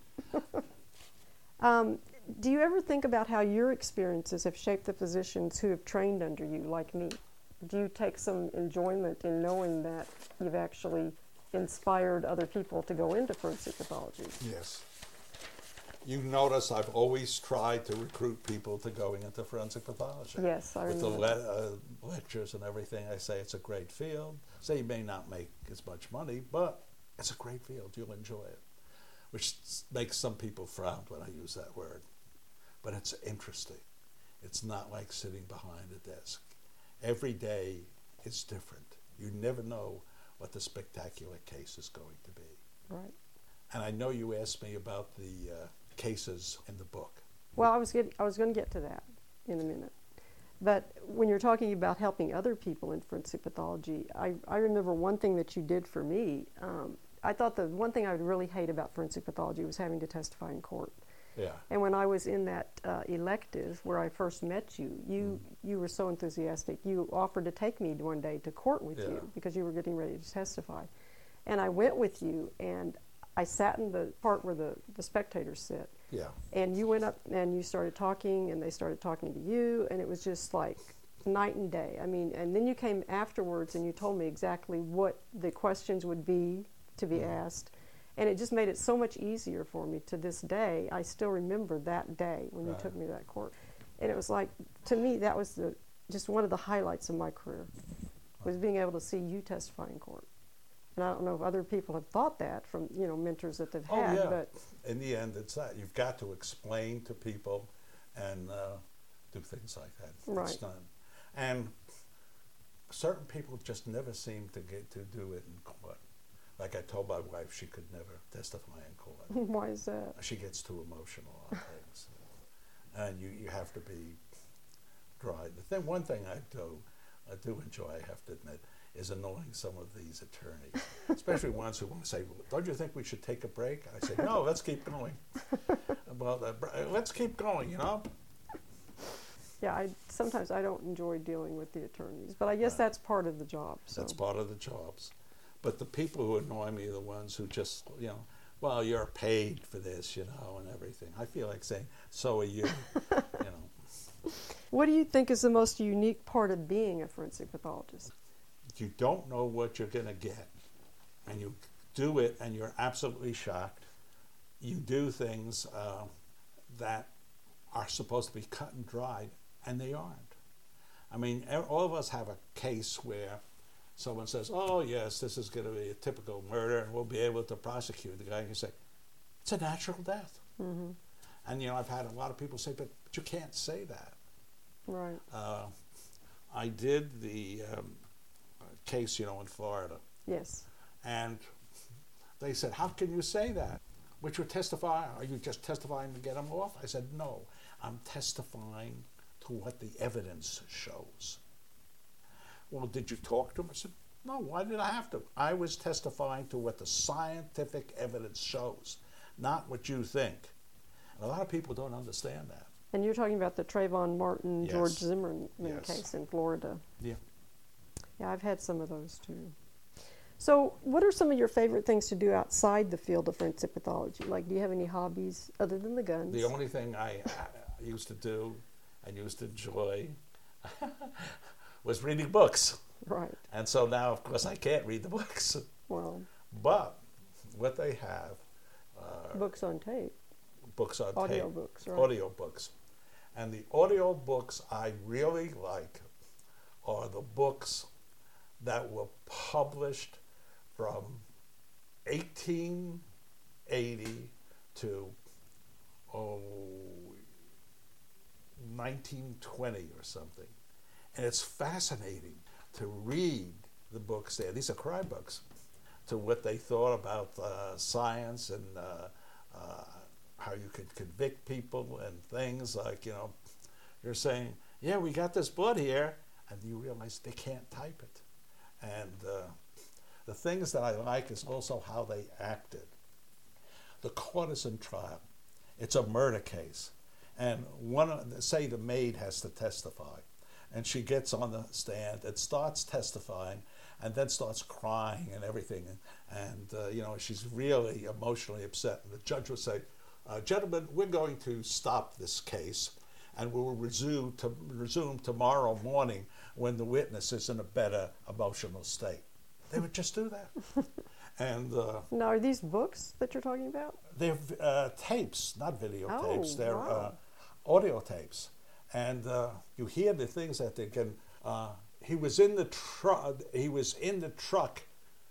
um, do you ever think about how your experiences have shaped the physicians who have trained under you, like me? Do you take some enjoyment in knowing that you've actually inspired other people to go into forensic pathology? Yes. You notice I've always tried to recruit people to going into forensic pathology. Yes, I With the remember. le- uh, lectures and everything, I say it's a great field. Say you may not make as much money, but it's a great field. You'll enjoy it, which s- makes some people frown when I use that word. But it's interesting. It's not like sitting behind a desk. Every day is different. You never know what the spectacular case is going to be. Right. And I know you asked me about the uh, cases in the book. Well, I was get, I was going to get to that in a minute. But when you're talking about helping other people in forensic pathology, I, I remember one thing that you did for me. Um, I thought the one thing I would really hate about forensic pathology was having to testify in court. Yeah. And when I was in that uh, elective where I first met you, you Mm. you were so enthusiastic. You offered to take me one day to court with Yeah. you because you were getting ready to testify. And I went with you, and I sat in the part where the, the spectators sit. Yeah. And you went up and you started talking, and they started talking to you, and it was just like night and day. I mean, and then you came afterwards and you told me exactly what the questions would be to be Mm. asked. And it just made it so much easier for me to this day. I still remember that day when you Right. took me to that court. And it was like, to me, that was the just one of the highlights of my career, was being able to see you testify in court. And I don't know if other people have thought that from, you know, mentors that they've Oh, had, yeah. but In the end, it's that. You've got to explain to people and uh, do things like that. Right. It's done. And certain people just never seem to get to do it in court. Like I told my wife, she could never testify in court. why is that? She gets too emotional on things. And you, you have to be dry. The thing, one thing I do, I do enjoy, I have to admit, is annoying some of these attorneys, especially ones who want to say, well, don't you think we should take a break? I say, no, let's keep going. Well, uh, br- let's keep going, you know? Yeah, I sometimes I don't enjoy dealing with the attorneys, but I guess Right. that's part of the job. So. That's part of the jobs. But the people who annoy me are the ones who just, you know, well, you're paid for this, you know, and everything. I feel like saying, so are you, you know. What do you think is the most unique part of being a forensic pathologist? You don't know what you're going to get, and you do it, and you're absolutely shocked. You do things uh, that are supposed to be cut and dried, and they aren't. I mean, e- all of us have a case where someone says, oh, yes, this is going to be a typical murder, and we'll be able to prosecute the guy. And you say, it's a natural death. Mm-hmm. And, you know, I've had a lot of people say, but, but you can't say that. Right. Uh, I did the um, case, you know, in Florida. Yes. And they said, how can you say that? What you're testifying, are you just testifying to get them off? I said, no, I'm testifying to what the evidence shows. Well, did you talk to him? I said, no, why did I have to? I was testifying to what the scientific evidence shows, not what you think. And a lot of people don't understand that. And you're talking about the Trayvon Martin, Yes. George Zimmerman Yes. case in Florida. Yeah. Yeah, I've had some of those too. So, what are some of your favorite things to do outside the field of forensic pathology? Like, do you have any hobbies other than the guns? The only thing I, I used to do and used to enjoy was reading books. Right. And so now, of course, I can't read the books. Well, But what they have, uh, books on tape, books on audio tape, books, right? audio books. And the audio books I really like are the books that were published from eighteen eighty to oh, nineteen twenty or something. And it's fascinating to read the books there. These are crime books, to what they thought about uh, science and uh, uh, how you could convict people and things like, you know, you're saying, yeah, we got this blood here, and you realize they can't type it. And uh, the things that I like is also how they acted. The court is in trial. It's a murder case. And one, of- say the maid has to testify, and she gets on the stand and starts testifying, and then starts crying and everything. And, and uh, you know, she's really emotionally upset. And the judge will say, uh, gentlemen, we're going to stop this case, and we'll resume, to, resume tomorrow morning when the witness is in a better emotional state. They would just do that. And uh, Now, are these books that you're talking about? they're uh, tapes, not videotapes. Oh, they're wow. uh, audio tapes. And uh, you hear the things that they can. Uh, he was in the truck. He was in the truck,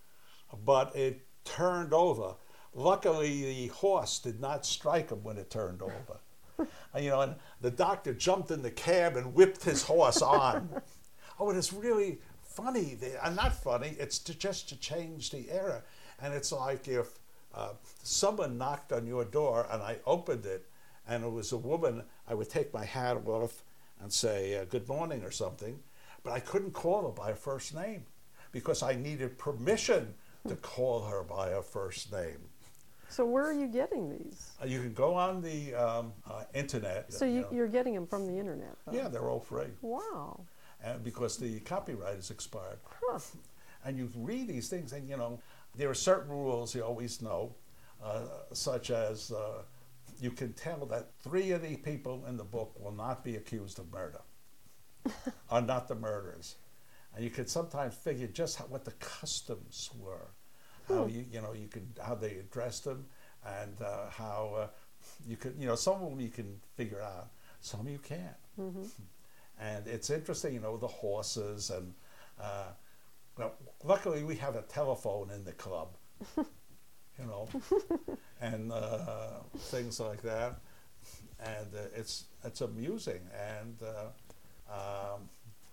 but it turned over. Luckily, the horse did not strike him when it turned over. And, you know, and the doctor jumped in the cab and whipped his horse on. Oh, it is really funny. They, uh, not funny. It's to, just to change the era. And it's like if uh, someone knocked on your door and I opened it, and it was a woman, I would take my hat off and say uh, good morning or something, but I couldn't call her by her first name because I needed permission to call her by her first name. So where are you getting these? Uh, you can go on the um, uh, internet. So you you, know. you're getting them from the internet? Though. Yeah, they're all free. Wow. And because the copyright is expired. Huh. And you read these things, and you know there are certain rules you always know, uh, such as uh, you can tell that three of the people in the book will not be accused of murder, are not the murderers, and you can sometimes figure just how, what the customs were, how Hmm. you you know you can how they addressed them, and uh, how uh, you could you know some of them you can figure out, some you can't. Mm-hmm. And it's interesting, you know, the horses and, uh, well, luckily we have a telephone in the club, you know, and uh, things like that. And uh, it's it's amusing. And uh, um,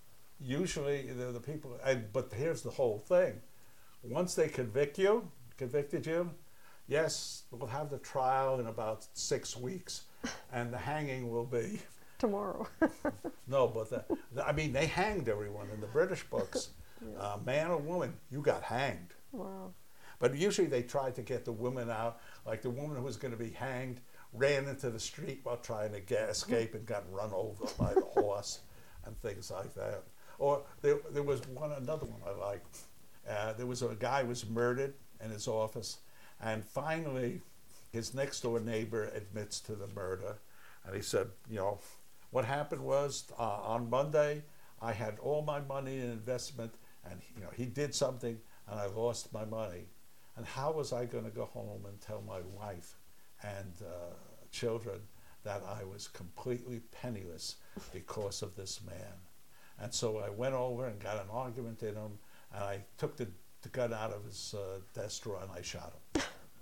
usually the, the people, and, but here's the whole thing. Once they convict you, convicted you, yes, we'll have the trial in about six weeks, and the hanging will be... Tomorrow. No, but the, the, I mean, they hanged everyone in the British books. Yeah. Uh, man or woman, you got hanged. Wow. But usually they tried to get the woman out. Like the woman who was going to be hanged ran into the street while trying to get, escape and got run over by the horse and things like that. Or there, there was one another one I liked. Uh, there was a guy who was murdered in his office, and finally his next door neighbor admits to the murder. And he said, you know, what happened was uh, on Monday, I had all my money in investment, and you know he did something, and I lost my money. And how was I going to go home and tell my wife and uh, children that I was completely penniless because of this man? And so I went over and got an argument in him, and I took the, the gun out of his uh, desk drawer and I shot him.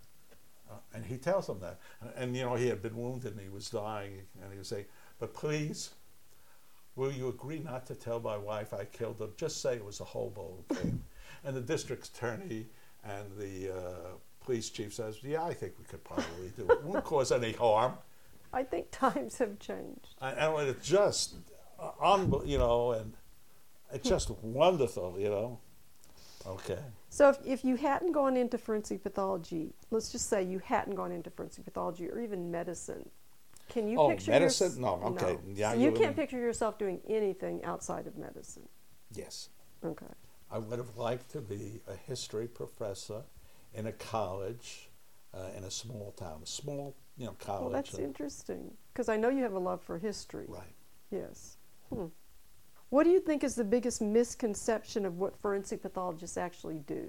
Uh, and he tells them that. And, and, you know, he had been wounded and he was dying. And he would say, but please, will you agree not to tell my wife I killed him? Just say it was a hobo who came. And the district attorney and the uh, police chief says, yeah, I think we could probably do it. It won't cause any harm. I think times have changed. And, and it's just, uh, unbel- you know, and it's just wonderful, you know. Okay. So if, if you hadn't gone into forensic pathology, let's just say you hadn't gone into forensic pathology or even medicine, can you Oh, picture medicine? yours- No, okay. Yeah, so you you- can't picture yourself doing anything outside of medicine. Yes. Okay. I would have liked to be a history professor in a college uh, in a small town, a small, you know, college. Well, that's and- interesting because I know you have a love for history. Right. Yes. Hmm. What do you think is the biggest misconception of what forensic pathologists actually do?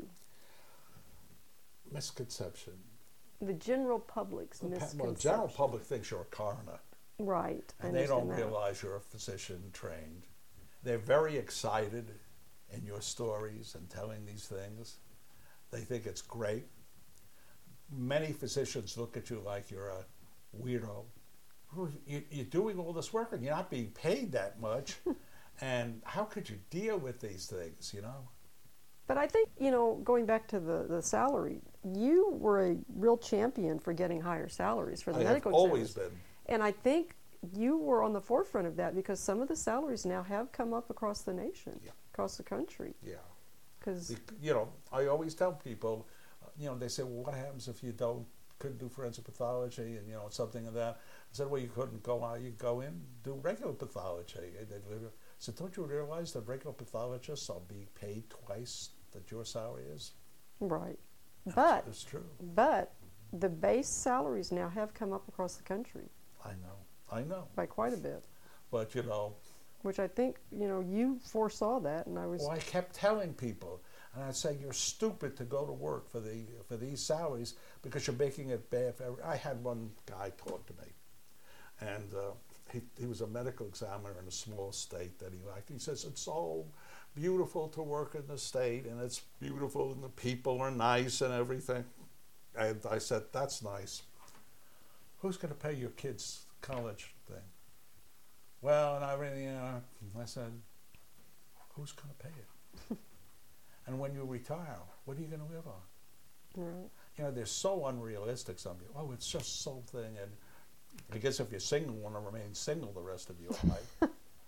Misconception. The general public's The pa- misconception. Well, the general public thinks you're a coroner, Right. I and they don't understand that. realize you're a physician trained. They're very excited in your stories and telling these things. They think it's great. Many physicians look at you like you're a weirdo. Who- you- You're doing all this work and you're not being paid that much. And how could you deal with these things, you know? But I think, you know, going back to the, the salary, you were a real champion for getting higher salaries for the I have medical always examiners. been. And I think you were on the forefront of that because some of the salaries now have come up across the nation, Yeah. across the country. Yeah. Because Bec- You know, I always tell people, uh, you know, they say, well, what happens if you don't, couldn't do forensic pathology and, you know, something of that? I said, well, you couldn't go out, you go in, do regular pathology. And they- they- I said, don't you realize that regular pathologists are being paid twice that your salary is? right, but It's true. but the base salaries now have come up across the country I know. I know. by quite a bit, But, you know, which I think you know you foresaw that, and I was well, I kept telling people, And I'd say, you're stupid to go to work for the for these salaries because you're making it bad for every. I had one guy talk to me, and uh, he, he was a medical examiner in a small state that he liked. He says, it's so beautiful to work in the state, and it's beautiful, and the people are nice and everything. And I said, that's nice. Who's going to pay your kids' college thing? Well, and I really, you know, I said, who's going to pay it? And when you retire, what are you going to live on? Right. You know, they're so unrealistic, some people. Oh, it's just something. And I guess if you're single, you want to remain single the rest of your life.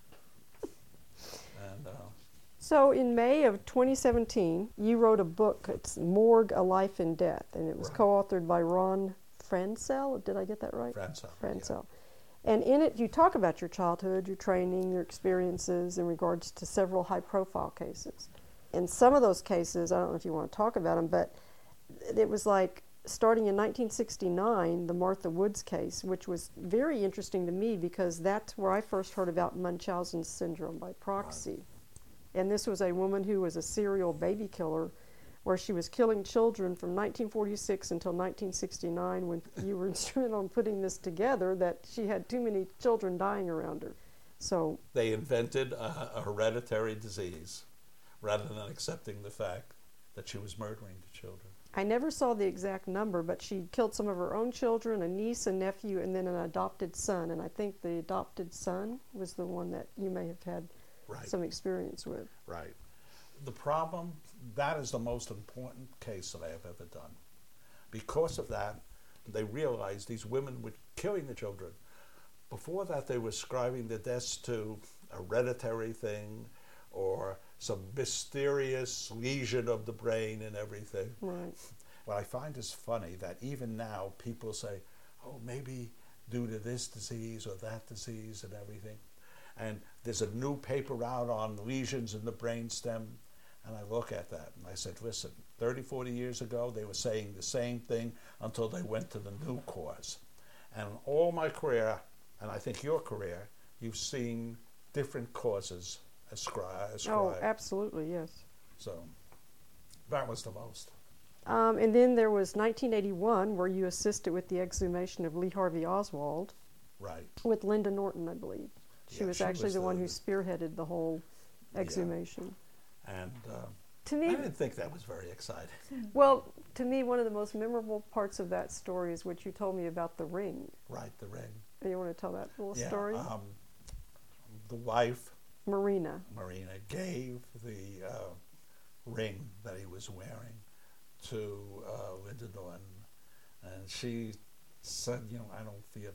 and, uh, So in May of twenty seventeen, you wrote a book. It's Morgue, A Life in Death, and it was Right. co-authored by Ron Franscell. Did I get that right? Franscell. Franscell. And in it, you talk about your childhood, your training, your experiences in regards to several high-profile cases. In some of those cases, I don't know if you want to talk about them, but it was like starting in nineteen sixty-nine, the Martha Woods case, which was very interesting to me because that's where I first heard about Munchausen's syndrome by proxy. Right. And this was a woman who was a serial baby killer, where she was killing children from nineteen forty-six until nineteen sixty-nine, when you were instrumental in putting this together, that she had too many children dying around her. So They invented a, a hereditary disease rather than accepting the fact that she was murdering the children. I never saw the exact number, but she killed some of her own children, a niece, a nephew, and then an adopted son. And I think the adopted son was the one that you may have had Right. some experience with. Right. The problem, that is the most important case that I have ever done. Because of that, they realized these women were killing the children. Before that, they were ascribing the deaths to a hereditary thing or some mysterious lesion of the brain and everything. Right. What I find is funny that even now people say, oh, maybe due to this disease or that disease and everything. And there's a new paper out on lesions in the brainstem. And I look at that and I said, listen, thirty, forty years ago, they were saying the same thing until they went to the new cause. And all my career, and I think your career, you've seen different causes ascri- ascribed. Oh, absolutely, yes. So that was the most. Um, and then there was nineteen eighty-one, where you assisted with the exhumation of Lee Harvey Oswald Right. with Linda Norton, I believe. She Yeah, was she actually was the, the- one who spearheaded the whole exhumation. And uh, To I me, didn't think that was very exciting. well, to me, one of the most memorable parts of that story is what you told me about the ring. Right, the ring. You want to tell that little Yeah, story? um, the wife, Marina. Marina, gave the uh, ring that he was wearing to uh, Linda Norton, and she said, you know, I don't feel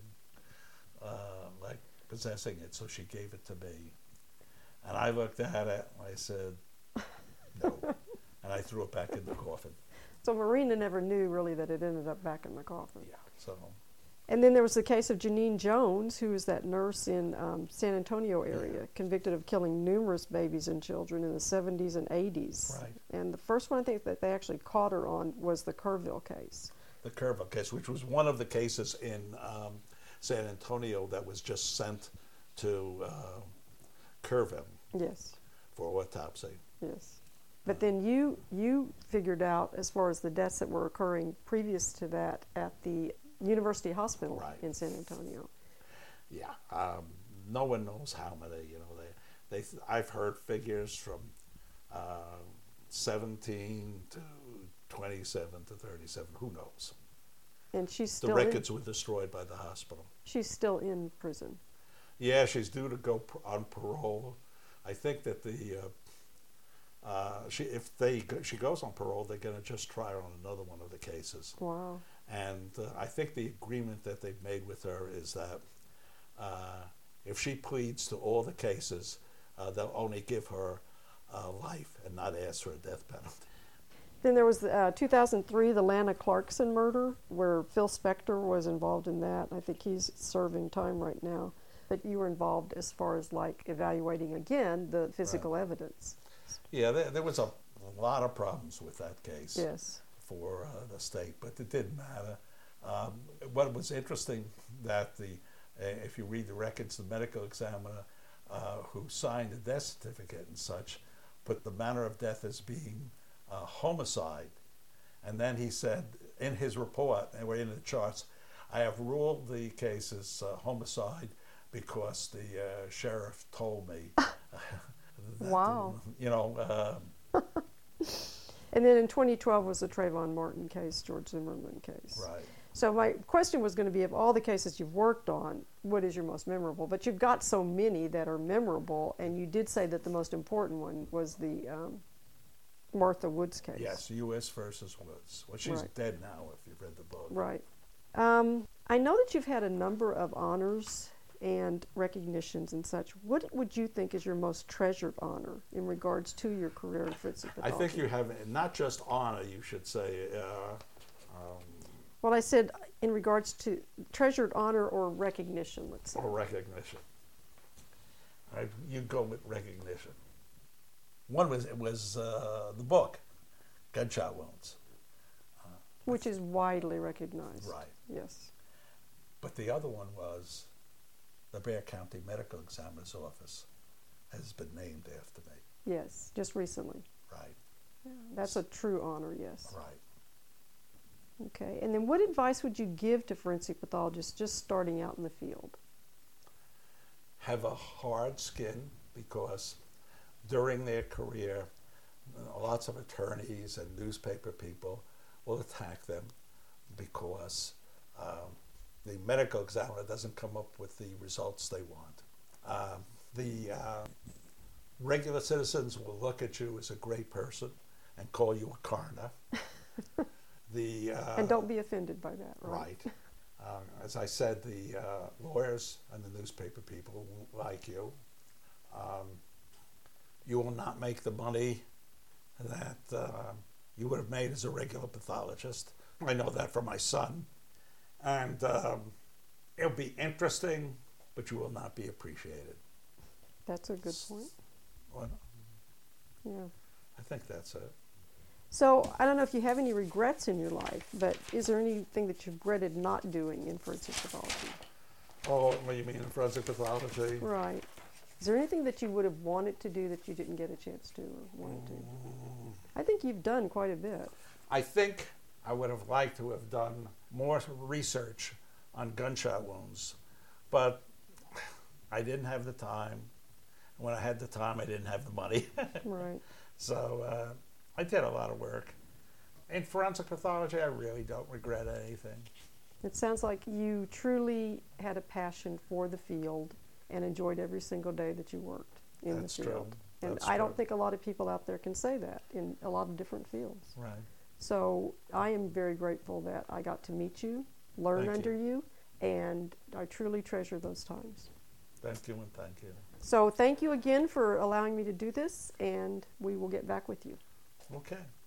uh, like possessing it, so she gave it to me. And I looked at it, and I said, no, and I threw it back in the coffin. So Marina never knew really that it ended up back in the coffin. Yeah, so, And then there was the case of Janine Jones, who was that nurse in um, San Antonio area, Yeah. convicted of killing numerous babies and children in the seventies and eighties. Right. And the first one I think that they actually caught her on was the Kerrville case. the Kerrville case, which was one of the cases in um, San Antonio that was just sent to uh, Kerrville Yes, for autopsy. yes. But then you you figured out, as far as the deaths that were occurring previous to that, at the University Hospital Right. in San Antonio. Yeah, um, no one knows how many. You know, they they. I've heard figures from uh, seventeen to twenty-seven to thirty-seven. Who knows? And she's The still in, records were destroyed by the hospital. she's still in prison. Yeah, she's due to go p- on parole. I think that the uh, uh, she if they go, she goes on parole, they're going to just try her on another one of the cases. Wow. And uh, I think the agreement that they've made with her is that uh, if she pleads to all the cases, uh, they'll only give her uh, life and not ask for a death penalty. Then there was uh, two thousand three, the Lana Clarkson murder, where Phil Spector was involved in that. I think he's serving time right now. But you were involved as far as like evaluating again the physical evidence. Yeah, there, there was a, a lot of problems with that case Yes. for uh, the state, but it didn't matter. Um, what was interesting that the, uh, if you read the records, the medical examiner uh, who signed the death certificate and such put the manner of death as being uh, homicide. And then he said in his report, and we're in the charts, I have ruled the case as uh, homicide because the uh, sheriff told me. that, Wow. You know. Uh, And then in twenty twelve was the Trayvon Martin case, George Zimmerman case. right. So my question was going to be, of all the cases you've worked on, what is your most memorable? But you've got so many that are memorable, and you did say that the most important one was the um, Martha Woods case. Yes, U S versus Woods. Well, she's Right. dead now, if you've read the book. Right. Um, I know that you've had a number of honors and recognitions and such. What would you think is your most treasured honor in regards to your career in forensic I pathology? think you have not just honor, you should say. Uh, um, Well, I said in regards to treasured honor or recognition, let's say. or recognition. I, you go with recognition. One was it was uh, the book, Gunshot Wounds. Which is widely recognized. Right. Yes. But the other one was the Bexar County Medical Examiner's Office has been named after me. Yes, just recently. Right. Yeah, that's a true honor, yes. Right. Okay, and then what advice would you give to forensic pathologists just starting out in the field? Have a hard skin, because during their career, lots of attorneys and newspaper people will attack them because um, the medical examiner doesn't come up with the results they want. Um, the uh, regular citizens will look at you as a great person and call you a coroner. the uh, And don't be offended by that, right? Right. Um, as I said, the uh, lawyers and the newspaper people won't like you. Um, you will not make the money that uh, you would have made as a regular pathologist. I know that from my son. And um, it'll be interesting, but you will not be appreciated. That's a good point. Well, Yeah. I think that's it. So I don't know if you have any regrets in your life, but is there anything that you regretted not doing in forensic pathology? Oh, what do you mean in forensic pathology? Right. Is there anything that you would have wanted to do that you didn't get a chance to or wanted to? I think you've done quite a bit. I think I would have liked to have done more research on gunshot wounds, but I didn't have the time. When I had the time, I didn't have the money. Right. So uh, I did a lot of work. In forensic pathology, I really don't regret anything. It sounds like you truly had a passion for the field and enjoyed every single day that you worked in That's the true. field. And That's I don't true. think a lot of people out there can say that in a lot of different fields. Right. So I am very grateful that I got to meet you, learn Thank under you. you, and I truly treasure those times. Thank you and thank you. So thank you again for allowing me to do this, and we will get back with you. Okay.